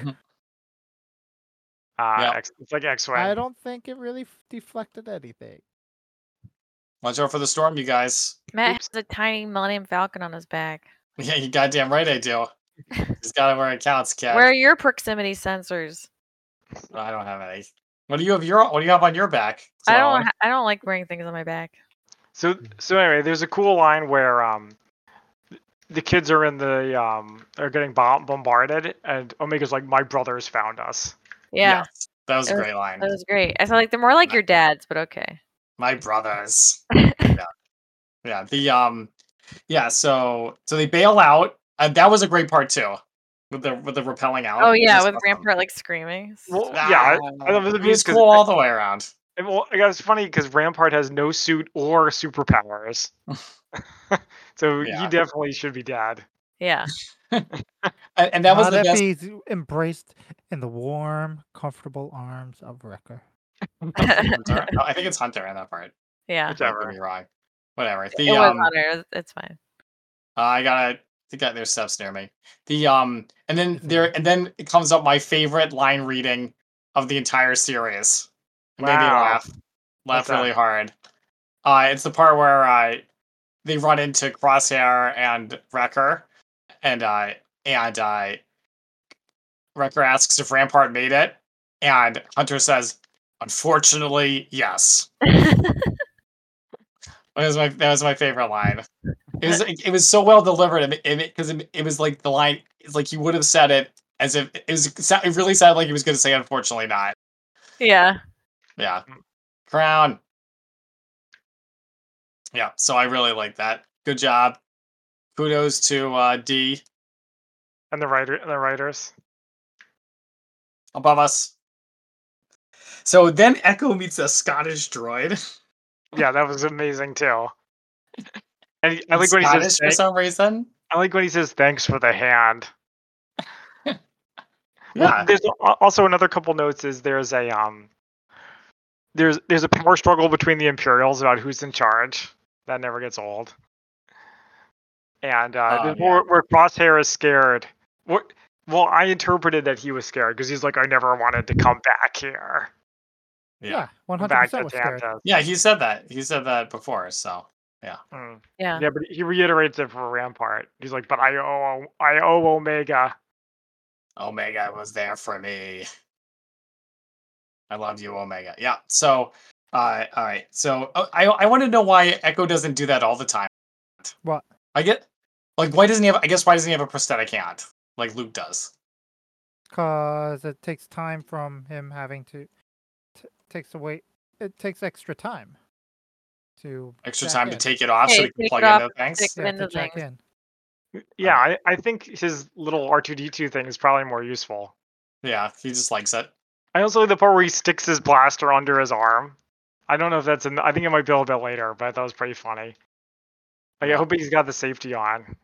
[SPEAKER 5] Uh,
[SPEAKER 2] Yep.
[SPEAKER 5] X, it's like X-wing.
[SPEAKER 3] I don't think it really f- deflected anything.
[SPEAKER 2] Watch out for the storm, you guys.
[SPEAKER 4] Matt
[SPEAKER 5] Oops.
[SPEAKER 4] has a tiny Millennium Falcon on his back.
[SPEAKER 2] Yeah, you goddamn right I do. Just got it where it counts, kid.
[SPEAKER 4] Where are your proximity sensors?
[SPEAKER 2] I don't have any. What do you have your What do you have on your back?
[SPEAKER 4] I don't.
[SPEAKER 2] Sloan?
[SPEAKER 4] ha- I don't like wearing things on my back.
[SPEAKER 5] So so anyway, there's a cool line where um the kids are in the um are getting bomb- bombarded, and Omega's like, "My brothers found us."
[SPEAKER 4] Yeah,
[SPEAKER 2] Yes, that was a
[SPEAKER 4] It was-
[SPEAKER 2] great line.
[SPEAKER 4] that was great. I felt like they're more like your dads, but okay.
[SPEAKER 2] My brothers. yeah, yeah. The um, yeah. So so they bail out, and that was a great part too, with the with the rappelling out.
[SPEAKER 4] Oh yeah,
[SPEAKER 2] Just
[SPEAKER 4] with
[SPEAKER 2] awesome.
[SPEAKER 4] Rampart like screaming.
[SPEAKER 5] Well,
[SPEAKER 2] Ah,
[SPEAKER 5] yeah, I, I love the
[SPEAKER 2] it was
[SPEAKER 5] because
[SPEAKER 2] cool all the way around.
[SPEAKER 5] well, it was funny because Rampart has no suit or superpowers, so he
[SPEAKER 2] Yeah.
[SPEAKER 5] definitely should be dead.
[SPEAKER 4] Yeah.
[SPEAKER 2] And, and that was
[SPEAKER 3] Not
[SPEAKER 2] the
[SPEAKER 3] if
[SPEAKER 2] best.
[SPEAKER 3] he's embraced in the warm, comfortable arms of Wrecker.
[SPEAKER 2] Hunter? Oh, I think it's Hunter in that part.
[SPEAKER 4] Yeah.
[SPEAKER 2] Don't
[SPEAKER 5] Whichever.
[SPEAKER 2] get me wrong. Whatever. The
[SPEAKER 4] It was
[SPEAKER 2] um,
[SPEAKER 4] Hunter. it was- It's fine.
[SPEAKER 2] Uh, I gotta. I got there's steps near me. The um, and then
[SPEAKER 3] Is it-
[SPEAKER 2] there, and then it comes up my favorite line reading of the entire series. It made me
[SPEAKER 5] Wow.
[SPEAKER 2] laugh, laugh
[SPEAKER 5] What's that?
[SPEAKER 2] really hard. Uh, it's the part where uh, they run into Crosshair and Wrecker, and uh, and uh, Wrecker asks if Rampart made it, and Hunter says, "Unfortunately, yes." That was my that was my favorite line. It was it was so well delivered because it, it, it was like the line. It's like he would have said it as if it was. It really sounded like he was going to say, "Unfortunately, not."
[SPEAKER 4] Yeah.
[SPEAKER 2] Yeah, Crown. Yeah, so I really like that. Good job. Kudos to uh, D
[SPEAKER 5] And the writer, the writers.
[SPEAKER 2] above us. So then Echo meets a Scottish droid.
[SPEAKER 5] Yeah, that was amazing too. And he- I like when he
[SPEAKER 2] Scottish
[SPEAKER 5] says,
[SPEAKER 2] for
[SPEAKER 5] "Thank-"
[SPEAKER 2] some reason.
[SPEAKER 5] I like when he says, "Thanks for the hand."
[SPEAKER 2] Yeah.
[SPEAKER 5] Well, there's al- also another couple notes. Is there's a um, there's there's a power struggle between the Imperials about who's in charge. That never gets old. And uh,
[SPEAKER 2] Oh,
[SPEAKER 5] there's
[SPEAKER 2] yeah.
[SPEAKER 5] more where Crosshair is scared. What? Well, I interpreted that he was scared because he's like, "I never wanted to come back here."
[SPEAKER 2] Yeah.
[SPEAKER 3] Yeah, one
[SPEAKER 5] Come
[SPEAKER 3] hundred
[SPEAKER 5] back
[SPEAKER 3] percent
[SPEAKER 5] to
[SPEAKER 3] was scared.
[SPEAKER 5] Tantas.
[SPEAKER 2] Yeah, he said that. He said that before. So
[SPEAKER 5] Mm.
[SPEAKER 4] Yeah.
[SPEAKER 5] Yeah, but he reiterates it for Rampart. He's like, "But I owe, I owe Omega."
[SPEAKER 2] Omega was there for me. I love you, Omega. Yeah. So, uh, all right. So uh, I I want to know why Echo doesn't do that all the time.
[SPEAKER 3] What?
[SPEAKER 2] I get like why doesn't he have? I guess why doesn't he have a prosthetic hand like Luke does?
[SPEAKER 3] Because it takes time from him having to. T- takes away. It takes extra time. To
[SPEAKER 2] Extra
[SPEAKER 3] jack
[SPEAKER 2] time to
[SPEAKER 3] in.
[SPEAKER 2] take it off so
[SPEAKER 4] Yeah,
[SPEAKER 2] he can
[SPEAKER 4] take
[SPEAKER 2] plug
[SPEAKER 4] it off
[SPEAKER 2] into things.
[SPEAKER 4] stick-
[SPEAKER 3] Yeah,
[SPEAKER 4] into
[SPEAKER 3] to jack
[SPEAKER 4] things.
[SPEAKER 3] in.
[SPEAKER 5] Yeah, I, I think his little R two D two thing is probably more useful.
[SPEAKER 2] Yeah, he just likes it.
[SPEAKER 5] I also like the part where he sticks his blaster under his arm. I don't know if that's in. I think it might be a little bit later, but that was pretty funny. Like,
[SPEAKER 2] Yeah.
[SPEAKER 5] I hope he's got the safety on.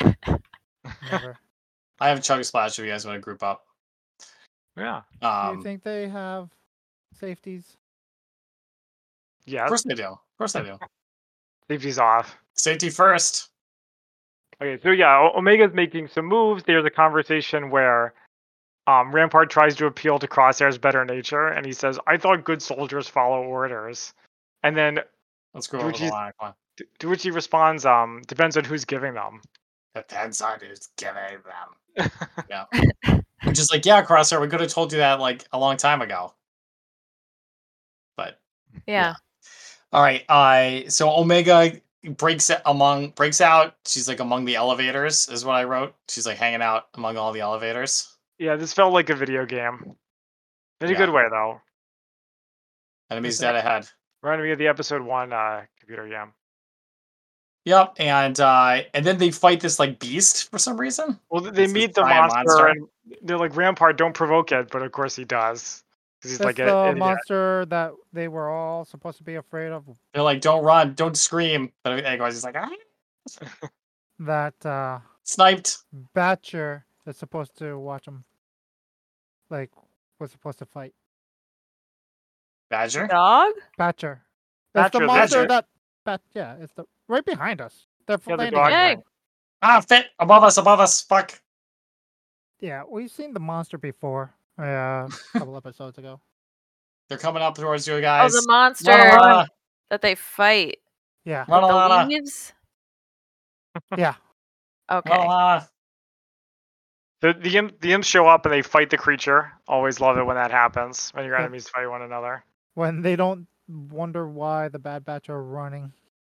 [SPEAKER 3] Never.
[SPEAKER 2] I have Chug Splash if you guys want to group up.
[SPEAKER 5] Yeah.
[SPEAKER 3] Do
[SPEAKER 2] Um,
[SPEAKER 3] you think they have safeties?
[SPEAKER 5] Yeah.
[SPEAKER 2] of course they do. Of course they do.
[SPEAKER 5] Safety's off.
[SPEAKER 2] Safety first.
[SPEAKER 5] Okay, so yeah, O- Omega's making some moves. There's a conversation where um, Rampart tries to appeal to Crosshair's better nature, and he says, "I thought good soldiers follow orders." And then
[SPEAKER 2] Let's go
[SPEAKER 5] Do
[SPEAKER 2] over
[SPEAKER 5] what
[SPEAKER 2] the
[SPEAKER 5] you-
[SPEAKER 2] line. Come on.
[SPEAKER 5] to, to which he responds, um, "Depends on who's giving them."
[SPEAKER 2] Depends on who's giving them. Yeah. Which is like, yeah, Crosshair, we could have told you that like a long time ago. But
[SPEAKER 4] Yeah.
[SPEAKER 2] all right, uh so Omega breaks it among breaks out. She's like among the elevators, is what I wrote. She's like hanging out among all the elevators.
[SPEAKER 5] Yeah, this felt like a video game. In a
[SPEAKER 2] Yeah.
[SPEAKER 5] good way, though.
[SPEAKER 2] Enemies
[SPEAKER 3] Is
[SPEAKER 2] dead ahead.
[SPEAKER 5] Reminded me of the episode one uh, computer game.
[SPEAKER 2] Yep, and uh and then they fight this like beast for some reason.
[SPEAKER 5] Well, th- they
[SPEAKER 2] It's this
[SPEAKER 5] meet the
[SPEAKER 2] giant
[SPEAKER 5] monster,
[SPEAKER 2] monster.
[SPEAKER 5] and they're like, "Rampart, don't provoke it," but of course he does. Because he's
[SPEAKER 3] That's
[SPEAKER 5] like,
[SPEAKER 3] the
[SPEAKER 5] a, idiot.
[SPEAKER 3] monster that they were all supposed to be afraid of.
[SPEAKER 2] They're like, don't run, don't scream. But anyways, he's like, ah,
[SPEAKER 3] That uh,
[SPEAKER 2] sniped.
[SPEAKER 3] Batcher is supposed to watch him. Like, was supposed to fight.
[SPEAKER 2] Badger.
[SPEAKER 3] Batcher.
[SPEAKER 2] Batcher,
[SPEAKER 3] It's the
[SPEAKER 5] Batcher,
[SPEAKER 3] monster
[SPEAKER 2] Batcher.
[SPEAKER 3] that. Bat. Yeah, it's the right behind us. They're
[SPEAKER 5] Yeah, the
[SPEAKER 3] landing
[SPEAKER 5] dog
[SPEAKER 3] on
[SPEAKER 4] Hey.
[SPEAKER 3] us.
[SPEAKER 2] Ah, fit above us, above us. Fuck.
[SPEAKER 3] Yeah, we've seen the monster before. Uh, a couple episodes ago.
[SPEAKER 2] They're coming up towards you
[SPEAKER 4] Oh,
[SPEAKER 2] guys.
[SPEAKER 4] the
[SPEAKER 2] Run,
[SPEAKER 4] monster
[SPEAKER 2] Alana.
[SPEAKER 4] that they fight
[SPEAKER 3] Yeah,
[SPEAKER 2] Run,
[SPEAKER 4] with the
[SPEAKER 2] Alana.
[SPEAKER 4] leaves.
[SPEAKER 3] yeah.
[SPEAKER 2] Run,
[SPEAKER 4] Okay.
[SPEAKER 2] Alana.
[SPEAKER 5] The the imp, the imps show up and they fight the creature. Always love it when that happens. When your
[SPEAKER 3] Yep.
[SPEAKER 5] enemies fight one another.
[SPEAKER 3] When they don't wonder why the Bad Batch are running,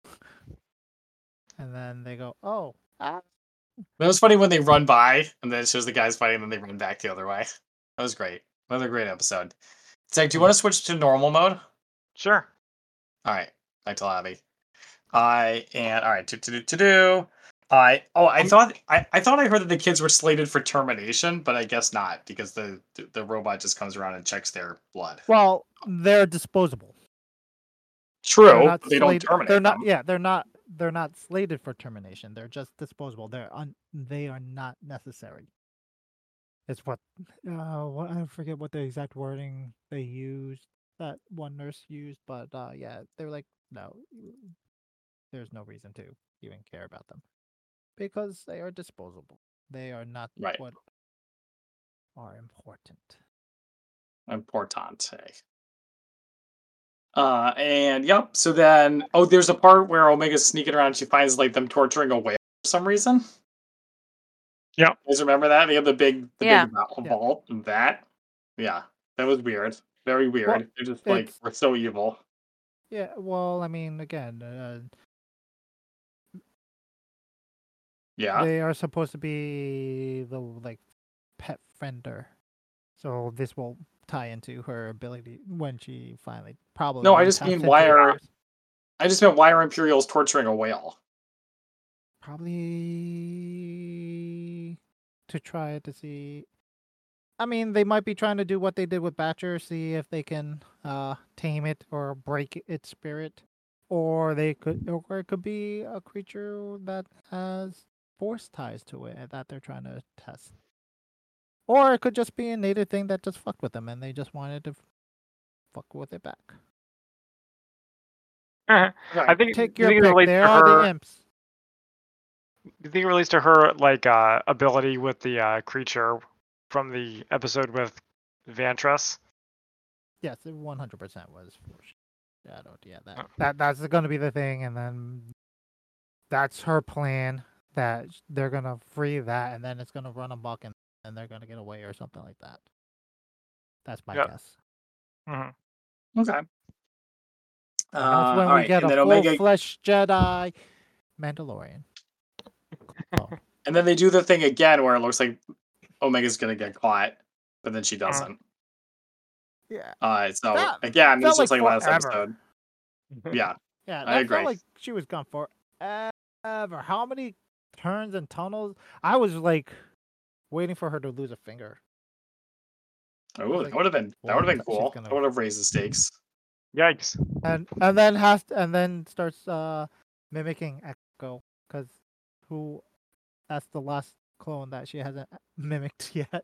[SPEAKER 3] and then they go, "Oh, ah."
[SPEAKER 2] It was funny when they run by and then it shows the guys fighting and then they run back the other way. That was great. Another great episode. It's like, do you want to switch to normal mode?
[SPEAKER 5] Sure.
[SPEAKER 2] All right, back to lobby. I and all right, to to do to do. I oh, I thought I, I thought I heard that the kids were slated for termination, but I guess not because the the, the robot just comes around and checks their blood.
[SPEAKER 3] Well, they're disposable.
[SPEAKER 2] True,
[SPEAKER 3] They're not
[SPEAKER 2] they don't
[SPEAKER 3] slated-
[SPEAKER 2] terminate
[SPEAKER 3] They're not.
[SPEAKER 2] them.
[SPEAKER 3] Yeah, they're not. They're not slated for termination. They're just disposable. They're un, They are not necessary. It's what. Uh, what I forget what the exact wording they used. That one nurse used, but uh, yeah, they were like, no, there's no reason to even care about them because they are disposable. They are not
[SPEAKER 2] Right.
[SPEAKER 3] what are important.
[SPEAKER 2] Importante. Uh, and yep. So then, oh, there's a part where Omega's sneaking around. And she finds like them torturing a whale for some reason.
[SPEAKER 5] Yeah.
[SPEAKER 2] You guys remember that? They have the big, the
[SPEAKER 4] Yeah.
[SPEAKER 2] big va-
[SPEAKER 3] Yeah.
[SPEAKER 2] vault. And that, yeah, that was weird. Very weird.
[SPEAKER 3] Well,
[SPEAKER 2] They're just like
[SPEAKER 3] it's-
[SPEAKER 2] we're so evil.
[SPEAKER 3] Yeah, well, I mean, again, uh,
[SPEAKER 2] Yeah.
[SPEAKER 3] they are supposed to be the like pet friender, so this will tie into her ability when she finally probably.
[SPEAKER 2] No, I just
[SPEAKER 3] taps
[SPEAKER 2] mean
[SPEAKER 3] into
[SPEAKER 2] why
[SPEAKER 3] the
[SPEAKER 2] are-
[SPEAKER 3] powers.
[SPEAKER 2] I just meant why are Imperials torturing a whale?
[SPEAKER 3] Probably to try to see. I mean, they might be trying to do what they did with Batcher, see if they can uh, tame it or break its spirit, or they could, or it could be a creature that has force ties to it that they're trying to test, or it could just be a native thing that just fucked with them and they just wanted to fuck with it back.
[SPEAKER 5] I
[SPEAKER 2] Okay.
[SPEAKER 5] think.
[SPEAKER 3] Take
[SPEAKER 5] do you
[SPEAKER 3] your
[SPEAKER 5] think it
[SPEAKER 3] pick.
[SPEAKER 5] relates
[SPEAKER 3] They
[SPEAKER 5] to
[SPEAKER 3] are
[SPEAKER 5] her.
[SPEAKER 3] the imps.
[SPEAKER 5] Do you think it relates to her like uh, ability with the uh, creature from the episode with Vantress?
[SPEAKER 3] Yes, it one hundred percent was foreshadowed. Yeah, that,
[SPEAKER 5] Oh.
[SPEAKER 3] that that's going to be the thing, and then that's her plan. That sh- they're gonna free that, and then it's gonna run amok, and and they're gonna get away or something like that. That's my
[SPEAKER 5] Yep.
[SPEAKER 3] guess.
[SPEAKER 5] hmm
[SPEAKER 2] Okay.
[SPEAKER 3] And
[SPEAKER 2] Uh,
[SPEAKER 3] that's when
[SPEAKER 2] all
[SPEAKER 3] we
[SPEAKER 2] right,
[SPEAKER 3] get
[SPEAKER 2] and
[SPEAKER 3] a
[SPEAKER 2] then
[SPEAKER 3] full
[SPEAKER 2] Omega,
[SPEAKER 3] flesh Jedi Mandalorian. Oh,
[SPEAKER 2] and then they do the thing again where it looks like Omega's gonna get caught, but then she doesn't.
[SPEAKER 3] yeah,
[SPEAKER 2] Uh, so
[SPEAKER 3] That
[SPEAKER 2] again,
[SPEAKER 3] felt
[SPEAKER 2] it's just
[SPEAKER 3] like
[SPEAKER 2] like last
[SPEAKER 3] forever.
[SPEAKER 2] episode. Yeah,
[SPEAKER 3] yeah. That
[SPEAKER 2] I agree.
[SPEAKER 3] felt like she was gone forever. How many turns and tunnels? I was like waiting for her to lose a finger.
[SPEAKER 2] oh,
[SPEAKER 3] like,
[SPEAKER 2] that would have been that would have been
[SPEAKER 3] "What? She's
[SPEAKER 2] cool.
[SPEAKER 3] gonna-
[SPEAKER 2] That would have raised the stakes.
[SPEAKER 5] Yikes.
[SPEAKER 3] and and then has and then starts uh mimicking Echo because who that's the last clone that she hasn't mimicked yet.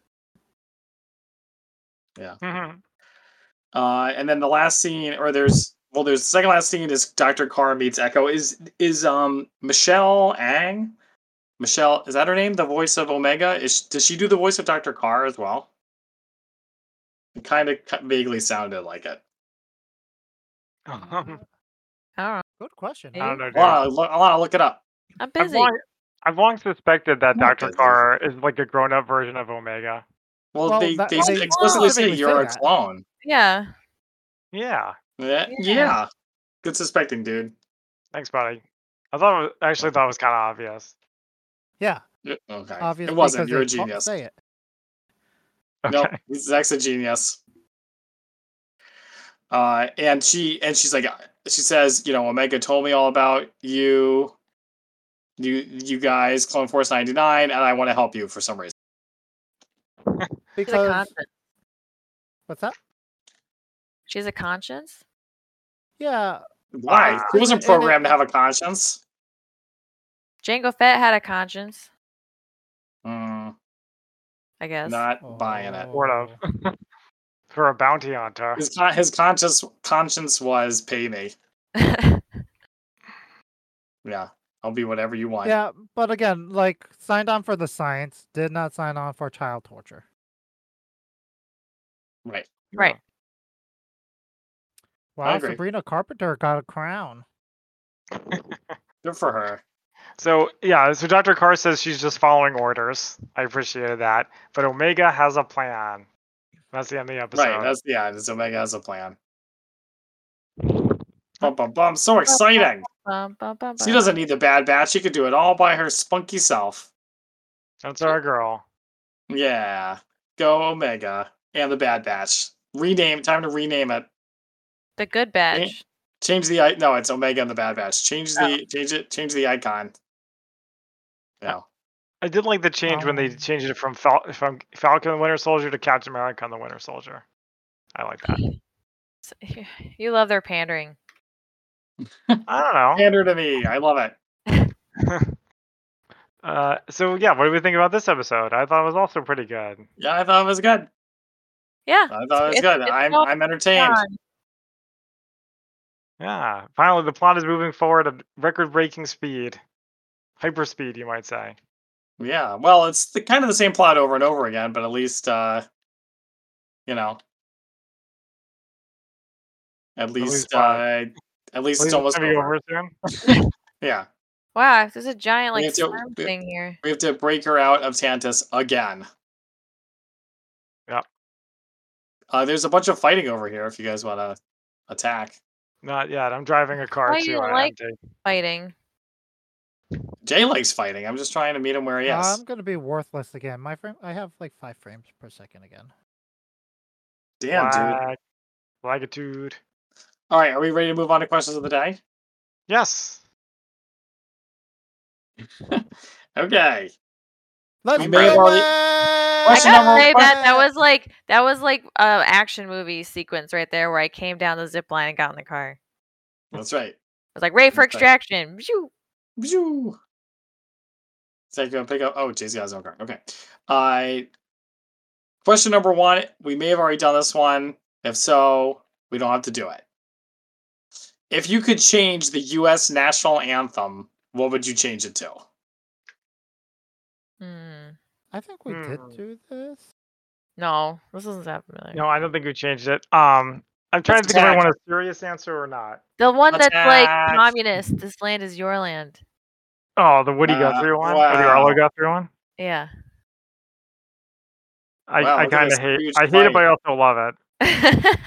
[SPEAKER 5] Mhm.
[SPEAKER 2] Uh, and then the last scene, or there's well, there's the second last scene is Doctor Carr meets Echo. Is is um Michelle Ang? Michelle, is that her name? The voice of Omega? Is does she do the voice of Doctor Carr as well? It kind of vaguely sounded like it.
[SPEAKER 5] Um,
[SPEAKER 4] I don't know.
[SPEAKER 3] Good question.
[SPEAKER 5] I don't know, dude.
[SPEAKER 2] Wow, look, Alana, look it up.
[SPEAKER 4] I'm
[SPEAKER 5] I've
[SPEAKER 4] busy.
[SPEAKER 5] long, I've long suspected that
[SPEAKER 2] Not
[SPEAKER 5] Doctor
[SPEAKER 2] busy.
[SPEAKER 5] Carr is like a grown-up version of Omega.
[SPEAKER 2] Well,
[SPEAKER 3] Well,
[SPEAKER 2] they
[SPEAKER 3] that-
[SPEAKER 2] they,
[SPEAKER 3] they
[SPEAKER 2] explicitly say
[SPEAKER 3] specifically
[SPEAKER 2] you're
[SPEAKER 3] say
[SPEAKER 2] a
[SPEAKER 3] that.
[SPEAKER 2] clone.
[SPEAKER 4] Yeah.
[SPEAKER 5] Yeah.
[SPEAKER 2] Yeah,
[SPEAKER 4] Yeah.
[SPEAKER 2] yeah. Good suspecting, dude.
[SPEAKER 5] Thanks, buddy. I thought it was, actually thought it was kind of obvious.
[SPEAKER 3] Yeah,
[SPEAKER 2] Yeah, Okay,
[SPEAKER 3] obviously
[SPEAKER 2] it wasn't.
[SPEAKER 3] because
[SPEAKER 2] You're a
[SPEAKER 3] they ca-
[SPEAKER 2] genius.
[SPEAKER 3] say it.
[SPEAKER 5] Okay.
[SPEAKER 2] Nope, Zach's a genius. Uh, and she and she's like, she says, you know, Omega told me all about you, you, you guys, Clone Force ninety-nine, and I want to help you for some reason.
[SPEAKER 4] She's a
[SPEAKER 3] Because
[SPEAKER 4] conscience.
[SPEAKER 3] what's that?
[SPEAKER 4] She's a conscience?
[SPEAKER 3] Yeah,
[SPEAKER 2] Why?
[SPEAKER 5] Wow.
[SPEAKER 2] She wasn't
[SPEAKER 3] And it-
[SPEAKER 2] programmed to have a conscience.
[SPEAKER 4] Jango Fett had a conscience,
[SPEAKER 2] Mm,
[SPEAKER 4] I guess.
[SPEAKER 2] not buying it.
[SPEAKER 5] Sort of. For a bounty hunter.
[SPEAKER 2] His con- his conscience conscience was pay me. Yeah, I'll be whatever you want.
[SPEAKER 3] Yeah, but again, like signed on for the science, did not sign on for child torture.
[SPEAKER 2] Right.
[SPEAKER 4] Right.
[SPEAKER 3] Wow,
[SPEAKER 2] agree.
[SPEAKER 3] Sabrina Carpenter got a crown.
[SPEAKER 2] Good for her.
[SPEAKER 5] So yeah, so Doctor Carr says she's just following orders. I appreciated that. But Omega has a plan. That's the end of the episode.
[SPEAKER 2] Right. That's yeah. This Omega has a plan. Bum, bum, bum. So exciting.
[SPEAKER 4] Bum, bum, bum,
[SPEAKER 2] She doesn't
[SPEAKER 4] bum.
[SPEAKER 2] need the Bad Batch. She could do it all by her spunky self.
[SPEAKER 5] That's our girl.
[SPEAKER 2] Yeah. Go Omega and the Bad Batch. Rename. Time to rename it.
[SPEAKER 4] The good badge.
[SPEAKER 2] Change the i- no. It's Omega and the Bad Batch. Change the change it. Change the icon. Yeah.
[SPEAKER 5] I did like the change when they
[SPEAKER 3] Um,
[SPEAKER 5] changed it from Fal- from Falcon and the Winter Soldier to Captain America and the Winter Soldier. I like that.
[SPEAKER 4] You love their pandering.
[SPEAKER 5] I don't know.
[SPEAKER 2] Pander to me. I love it.
[SPEAKER 5] Uh, so yeah, what do we think about this episode? I thought it was also pretty good.
[SPEAKER 2] Yeah, I thought it was good.
[SPEAKER 4] Yeah.
[SPEAKER 2] I thought it was
[SPEAKER 4] It's-
[SPEAKER 2] good.
[SPEAKER 4] it's
[SPEAKER 2] I'm
[SPEAKER 4] well
[SPEAKER 2] I'm entertained.
[SPEAKER 4] done.
[SPEAKER 5] Yeah, finally the plot is moving forward at record-breaking speed, hyper speed, you might say.
[SPEAKER 2] Yeah. Well, it's the, kind of the same plot over and over again, but at least uh, you know, at least
[SPEAKER 5] least
[SPEAKER 2] uh,
[SPEAKER 5] what?
[SPEAKER 2] at least
[SPEAKER 5] Please,
[SPEAKER 2] it's almost
[SPEAKER 5] gonna be
[SPEAKER 2] over.
[SPEAKER 5] over soon.
[SPEAKER 2] Yeah.
[SPEAKER 4] Wow, there's a giant
[SPEAKER 2] We
[SPEAKER 4] like
[SPEAKER 2] have to-
[SPEAKER 4] sperm
[SPEAKER 2] we-
[SPEAKER 4] thing here.
[SPEAKER 2] We have to break her out of Tantus again.
[SPEAKER 5] Yep.
[SPEAKER 2] Uh, there's a bunch of fighting over here if you guys want to attack.
[SPEAKER 5] Not yet. I'm driving a car
[SPEAKER 4] Why
[SPEAKER 5] too.
[SPEAKER 4] you
[SPEAKER 5] on
[SPEAKER 4] like-
[SPEAKER 5] empty.
[SPEAKER 4] Fighting.
[SPEAKER 2] Jay likes fighting. I'm just trying to meet him where he is.
[SPEAKER 3] I'm gonna be worthless again. My frame, I have like five frames per second again.
[SPEAKER 2] Damn, dude.
[SPEAKER 5] Lag- Latitude.
[SPEAKER 2] All right, are we ready to move on to questions of the day?
[SPEAKER 5] Yes.
[SPEAKER 2] Okay.
[SPEAKER 3] Let's
[SPEAKER 2] We
[SPEAKER 3] bring
[SPEAKER 2] may have
[SPEAKER 3] it
[SPEAKER 2] already-
[SPEAKER 4] I
[SPEAKER 2] Question
[SPEAKER 4] gotta
[SPEAKER 2] number
[SPEAKER 4] say
[SPEAKER 2] one.
[SPEAKER 4] that that was like that was like a action movie sequence right there where I came down the zip line and got in the car.
[SPEAKER 2] That's right.
[SPEAKER 4] I was like, ready for
[SPEAKER 2] That's right.
[SPEAKER 4] extraction. Phew.
[SPEAKER 2] Bzoo. So you gonna pick up. Oh, Jay's got his own card. Okay. Uh, question number one. We may have already done this one. If so, we don't have to do it. If you could change the U S national anthem, what would you change it to?
[SPEAKER 4] Hmm.
[SPEAKER 3] I think we did
[SPEAKER 5] Hmm.
[SPEAKER 3] do this.
[SPEAKER 4] No, this doesn't sound familiar.
[SPEAKER 5] No, I don't think we changed it. Um, I'm trying
[SPEAKER 2] Let's
[SPEAKER 5] to think if I
[SPEAKER 2] attack.
[SPEAKER 5] want a serious answer or not.
[SPEAKER 4] The one that's like
[SPEAKER 2] Attack.
[SPEAKER 4] communist. This land is your land.
[SPEAKER 5] Oh, the Woody
[SPEAKER 2] Uh,
[SPEAKER 5] Guthrie one, or the
[SPEAKER 2] wow.
[SPEAKER 5] Arlo Guthrie one.
[SPEAKER 4] Yeah.
[SPEAKER 5] I,
[SPEAKER 2] Wow,
[SPEAKER 5] I
[SPEAKER 2] look at
[SPEAKER 5] kind
[SPEAKER 2] this
[SPEAKER 5] of hate.
[SPEAKER 2] huge
[SPEAKER 5] I hate
[SPEAKER 2] fight.
[SPEAKER 5] it, but I also love it.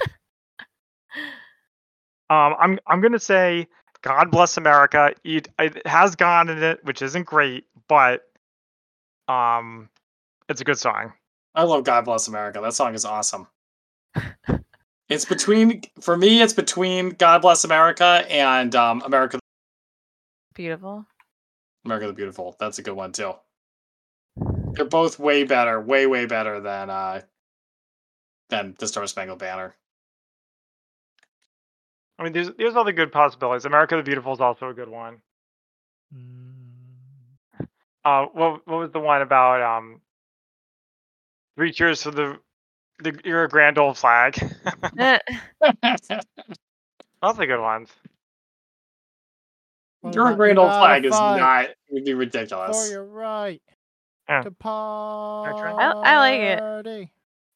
[SPEAKER 5] Um, I'm I'm gonna say God bless America. It, it has God in it, which isn't great, but um, it's a good song.
[SPEAKER 2] I love God Bless America. That song is awesome. It's between, for me, it's between God Bless America and um, America,
[SPEAKER 4] Beautiful.
[SPEAKER 2] America the Beautiful. That's a good one too. They're both way better, way way better than uh, than the Star Spangled Banner.
[SPEAKER 5] I mean, there's there's other good possibilities. America the Beautiful is also a good one.
[SPEAKER 3] Mm,
[SPEAKER 5] Uh, what what was the one about um? Three cheers for the the your grand old flag.
[SPEAKER 4] Eh,
[SPEAKER 5] Lots of good ones.
[SPEAKER 3] what
[SPEAKER 2] Your
[SPEAKER 3] about
[SPEAKER 2] grand
[SPEAKER 3] you
[SPEAKER 2] old
[SPEAKER 3] gotta
[SPEAKER 2] flag is
[SPEAKER 3] fight
[SPEAKER 2] not, it would be
[SPEAKER 3] for
[SPEAKER 2] ridiculous.
[SPEAKER 3] your right
[SPEAKER 5] Yeah.
[SPEAKER 3] to party.
[SPEAKER 4] I like it.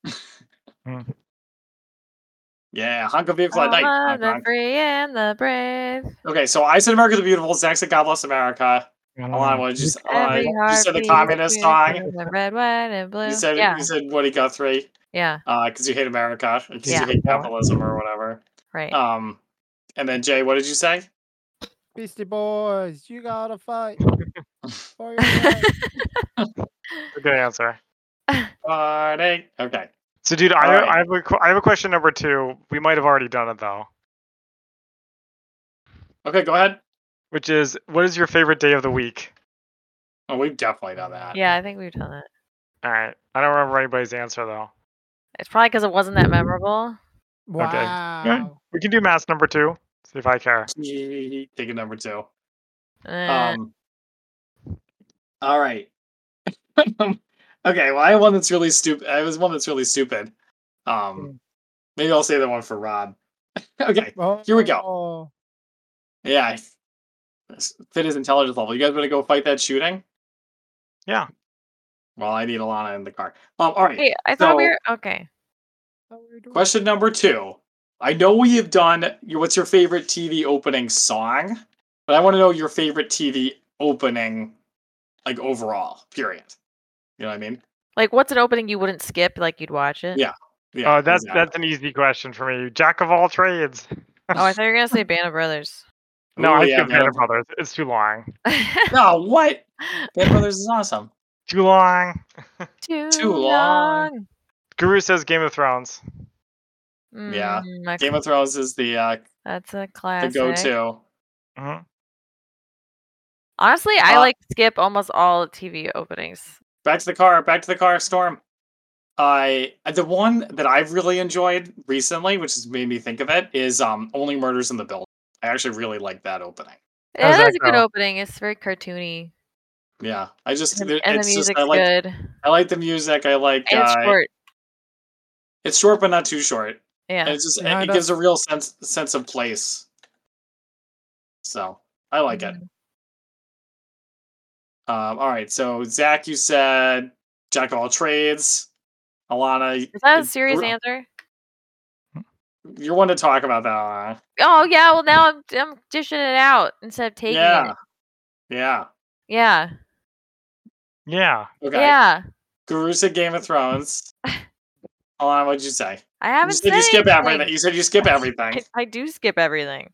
[SPEAKER 2] Yeah, honk of vehicle at night.
[SPEAKER 4] all
[SPEAKER 2] honk,
[SPEAKER 4] the
[SPEAKER 2] honk.
[SPEAKER 4] free and the brave.
[SPEAKER 2] Okay, so I said America the Beautiful. Zach said God Bless America. Hold on, what did you, uh,
[SPEAKER 4] Every
[SPEAKER 2] you
[SPEAKER 4] heart
[SPEAKER 2] said the
[SPEAKER 4] beats
[SPEAKER 2] communist
[SPEAKER 4] to
[SPEAKER 2] song.
[SPEAKER 4] the red, white, and blue.
[SPEAKER 2] You said
[SPEAKER 4] yeah,
[SPEAKER 2] you said Woody Guthrie.
[SPEAKER 4] yeah,
[SPEAKER 2] because you hate America, because
[SPEAKER 4] Yeah.
[SPEAKER 2] you hate capitalism or whatever.
[SPEAKER 4] right.
[SPEAKER 2] Um, and then Jay, what did you say?
[SPEAKER 3] Beastie Boys, you gotta fight for your right.
[SPEAKER 5] A good answer.
[SPEAKER 2] Party. Okay.
[SPEAKER 5] So, dude, I,
[SPEAKER 2] All right.
[SPEAKER 5] I have a qu- I have a question number two. We might have already done it though,
[SPEAKER 2] Okay, go ahead.
[SPEAKER 5] which is what is your favorite day of the week?
[SPEAKER 2] Oh, we've definitely done that.
[SPEAKER 4] Yeah, I think we've done it.
[SPEAKER 5] All right, I don't remember anybody's answer though.
[SPEAKER 4] It's probably because it wasn't that memorable.
[SPEAKER 3] Wow.
[SPEAKER 5] We can do mass number two. See if I care.
[SPEAKER 2] Take a number two.
[SPEAKER 4] Eh,
[SPEAKER 2] Um. All right. Okay. Well, I have one that's really stupid. I was one that's really stupid. Um. Maybe I'll say that one for Rob. Okay. Here we go.
[SPEAKER 3] Oh,
[SPEAKER 2] Yeah. fit his intelligence level. You guys want to go fight that shooting?
[SPEAKER 5] Yeah.
[SPEAKER 2] Well, I need Alana in the car. Um, all right.
[SPEAKER 4] Wait, I thought we
[SPEAKER 2] so-
[SPEAKER 4] were okay.
[SPEAKER 2] Question number two. I know we have done your, what's your favorite T V opening song, but I want to know your favorite T V opening, like overall, period. You know what I mean?
[SPEAKER 4] Like, what's an opening you wouldn't skip? Like, you'd watch it?
[SPEAKER 2] Yeah. Yeah.
[SPEAKER 5] Oh, that's
[SPEAKER 2] exactly.
[SPEAKER 5] that's an easy question for me. Jack of all trades.
[SPEAKER 4] Oh, I thought you were gonna say Band of Brothers.
[SPEAKER 5] No,
[SPEAKER 2] Ooh,
[SPEAKER 5] I
[SPEAKER 2] yeah,
[SPEAKER 5] skip
[SPEAKER 2] Band
[SPEAKER 5] Band
[SPEAKER 2] of-
[SPEAKER 5] of Brothers. It's too long.
[SPEAKER 2] No, what? Band of Brothers is awesome.
[SPEAKER 5] Too long.
[SPEAKER 4] Too,
[SPEAKER 2] Too long.
[SPEAKER 4] long.
[SPEAKER 5] Guru says Game of Thrones.
[SPEAKER 2] Yeah,
[SPEAKER 4] Mm, a-
[SPEAKER 2] Game of Thrones is the uh,
[SPEAKER 4] that's a
[SPEAKER 2] the
[SPEAKER 4] classic.
[SPEAKER 2] go-to.
[SPEAKER 5] hmm
[SPEAKER 4] Honestly, I
[SPEAKER 2] Uh,
[SPEAKER 4] like skip almost all T V openings.
[SPEAKER 2] Back to the car. Back to the car. Storm. I the one that I've really enjoyed recently, which has made me think of it, is um Only Murders in the Building. I actually really like that opening.
[SPEAKER 4] Yeah,
[SPEAKER 5] How's
[SPEAKER 4] that
[SPEAKER 5] that
[SPEAKER 4] is a good
[SPEAKER 5] go?
[SPEAKER 4] opening. It's very cartoony,
[SPEAKER 2] Yeah, I just
[SPEAKER 4] and,
[SPEAKER 2] there-
[SPEAKER 4] and the
[SPEAKER 2] it's just
[SPEAKER 4] music's
[SPEAKER 2] I like
[SPEAKER 4] good,
[SPEAKER 2] I like the music. I like
[SPEAKER 4] and it's
[SPEAKER 2] uh,
[SPEAKER 4] short.
[SPEAKER 2] It's short but not too short.
[SPEAKER 4] Yeah,
[SPEAKER 2] And it's just
[SPEAKER 3] Yeah,
[SPEAKER 2] it
[SPEAKER 3] it
[SPEAKER 2] gives
[SPEAKER 3] does.
[SPEAKER 2] a real sense sense of place. So I like it.
[SPEAKER 4] Mhm.
[SPEAKER 2] Um, all right, so Zach, you said Jack of all trades. Alana,
[SPEAKER 4] Is that a
[SPEAKER 2] it's
[SPEAKER 4] serious
[SPEAKER 2] Gru-
[SPEAKER 4] answer?
[SPEAKER 2] you're one to talk about that, Alana.
[SPEAKER 4] Oh yeah. Well, now I'm I'm dishing it out instead of taking
[SPEAKER 2] Yeah,
[SPEAKER 4] it.
[SPEAKER 2] yeah.
[SPEAKER 4] Yeah.
[SPEAKER 5] Yeah.
[SPEAKER 2] Okay.
[SPEAKER 4] Yeah.
[SPEAKER 2] Guru said Game of Thrones. Alana, what'd you say?
[SPEAKER 4] I
[SPEAKER 2] You
[SPEAKER 4] haven't
[SPEAKER 2] said
[SPEAKER 4] said
[SPEAKER 2] you skip
[SPEAKER 4] anything.
[SPEAKER 2] everything. You said you skip everything.
[SPEAKER 4] I, I do skip everything.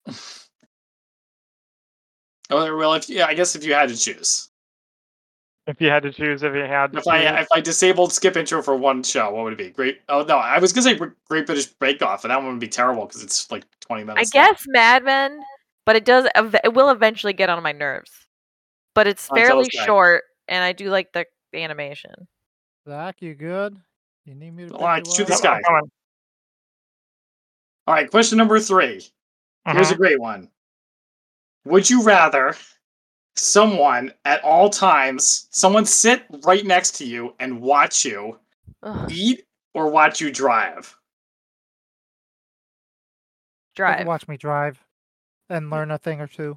[SPEAKER 2] Oh, well, if yeah, I guess if you had to choose,
[SPEAKER 5] If you had to choose, if you had to
[SPEAKER 2] if I
[SPEAKER 5] choose.
[SPEAKER 2] if I disabled skip intro for one show, what would it be? Great. Oh no, I was gonna say Great British Bake Off, and that one would be terrible because it's like twenty
[SPEAKER 4] I
[SPEAKER 2] minutes. long.
[SPEAKER 4] guess Mad Men, but it does. ev- It will eventually get on my nerves. But it's
[SPEAKER 2] Oh, tell
[SPEAKER 4] fairly
[SPEAKER 2] us that.
[SPEAKER 4] short, and I do like the, the animation.
[SPEAKER 3] Zach, you good? You need me to
[SPEAKER 2] Well, I
[SPEAKER 3] pick you
[SPEAKER 2] shoot
[SPEAKER 3] up?
[SPEAKER 2] this
[SPEAKER 5] Come on,
[SPEAKER 2] guy.
[SPEAKER 5] come on.
[SPEAKER 2] All right, question number three. Here's a
[SPEAKER 5] Mhm.
[SPEAKER 2] great one. Would you rather someone at all times, someone sit right next to you and watch you
[SPEAKER 4] Ugh,
[SPEAKER 2] eat or watch you drive?
[SPEAKER 3] You can
[SPEAKER 4] drive.
[SPEAKER 3] watch me drive and learn a thing or two.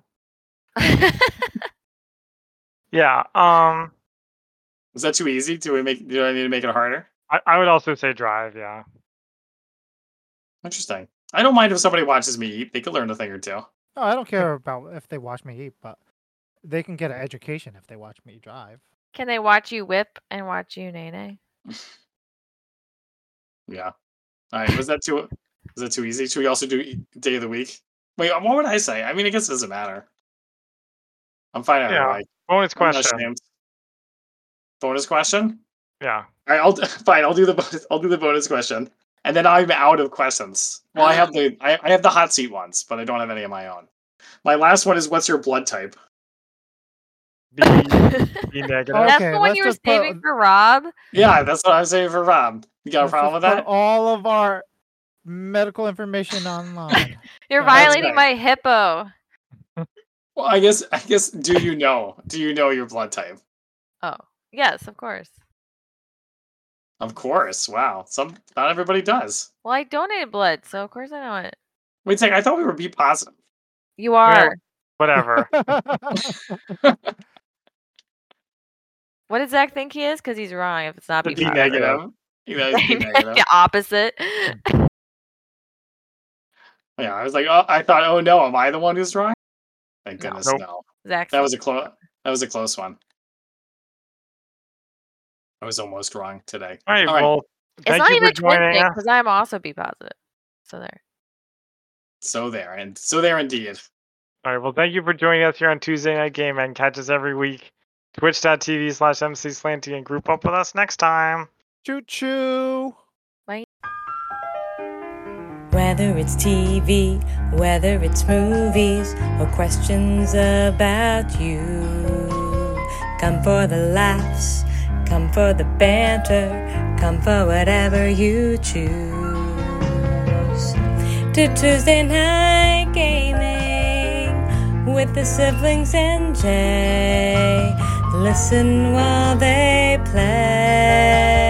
[SPEAKER 5] Yeah. Um,
[SPEAKER 2] Is that too easy? Do we make? Do I need to make it harder?
[SPEAKER 5] I, I would also say drive. Yeah.
[SPEAKER 2] Interesting. I don't mind if somebody watches me eat. They could learn a thing or two.
[SPEAKER 3] No, I don't care about if they watch me eat, but they can get an education if they watch me drive.
[SPEAKER 4] Can they watch you whip and watch you nay nay?
[SPEAKER 2] Yeah. All right. Was that too? Was that too easy? Should we also do e- day of the week? Wait, what would I say? I mean, I guess it doesn't matter. I'm fine either
[SPEAKER 5] Yeah.
[SPEAKER 2] way.
[SPEAKER 5] Bonus
[SPEAKER 2] I'm not
[SPEAKER 5] question.
[SPEAKER 2] ashamed. Bonus question.
[SPEAKER 5] Yeah.
[SPEAKER 2] All right, I'll fine. I'll do the bonus. I'll do the bonus question, and then I'm out of questions. Well, I have the I, I have the hot seat ones, but I don't have any of my own. My last one is, what's your blood type?
[SPEAKER 5] B, B negative.
[SPEAKER 3] Oh.
[SPEAKER 4] That's
[SPEAKER 3] Okay,
[SPEAKER 4] the one
[SPEAKER 3] let's
[SPEAKER 4] you were
[SPEAKER 3] just put-
[SPEAKER 4] saving for Rob.
[SPEAKER 2] Yeah, that's what I'm saying for Rob. You got a
[SPEAKER 3] Let's
[SPEAKER 2] problem with
[SPEAKER 3] just
[SPEAKER 2] that?
[SPEAKER 3] put all of our medical information online.
[SPEAKER 4] You're
[SPEAKER 3] Yeah, that's
[SPEAKER 4] violating
[SPEAKER 2] right.
[SPEAKER 4] my hippo.
[SPEAKER 2] Well, I guess I guess. Do you know? Do you know your blood type?
[SPEAKER 4] Oh, yes, of course.
[SPEAKER 2] Of course. Wow. Some not everybody does.
[SPEAKER 4] Well, I donated blood, so of course I know it.
[SPEAKER 2] Wait a second. I thought we were B positive.
[SPEAKER 4] You are.
[SPEAKER 5] Whatever.
[SPEAKER 4] What does Zach think he is? Because he's wrong if it's not
[SPEAKER 5] The
[SPEAKER 4] B
[SPEAKER 2] B
[SPEAKER 5] positive.
[SPEAKER 2] negative. You know, it's B negative.
[SPEAKER 4] the opposite.
[SPEAKER 2] Yeah, I was like, oh, I thought, oh no, am I the one who's wrong? Thank
[SPEAKER 4] No.
[SPEAKER 2] goodness,
[SPEAKER 5] Nope.
[SPEAKER 2] no.
[SPEAKER 4] Zach's
[SPEAKER 2] That was a close. That was a close one. I was almost wrong today.
[SPEAKER 5] All right.
[SPEAKER 2] All right.
[SPEAKER 5] Well,
[SPEAKER 4] It's
[SPEAKER 5] thank
[SPEAKER 4] not
[SPEAKER 5] you
[SPEAKER 4] even
[SPEAKER 5] for
[SPEAKER 4] a twin
[SPEAKER 5] joining
[SPEAKER 4] thing
[SPEAKER 5] us.
[SPEAKER 4] because I'm also B positive. So there.
[SPEAKER 2] So there, and so there indeed.
[SPEAKER 5] All right. Well, thank you for joining us here on Tuesday Night Game, and catch us every week. Twitch.tv slash MC Slanty and group up with us next time.
[SPEAKER 3] Choo choo.
[SPEAKER 6] Whether it's T V, whether it's movies, or questions about you. Come for the laughs, come for the banter, come for whatever you choose. To Tuesday Night Gaming with the siblings and Jay. Listen while they play.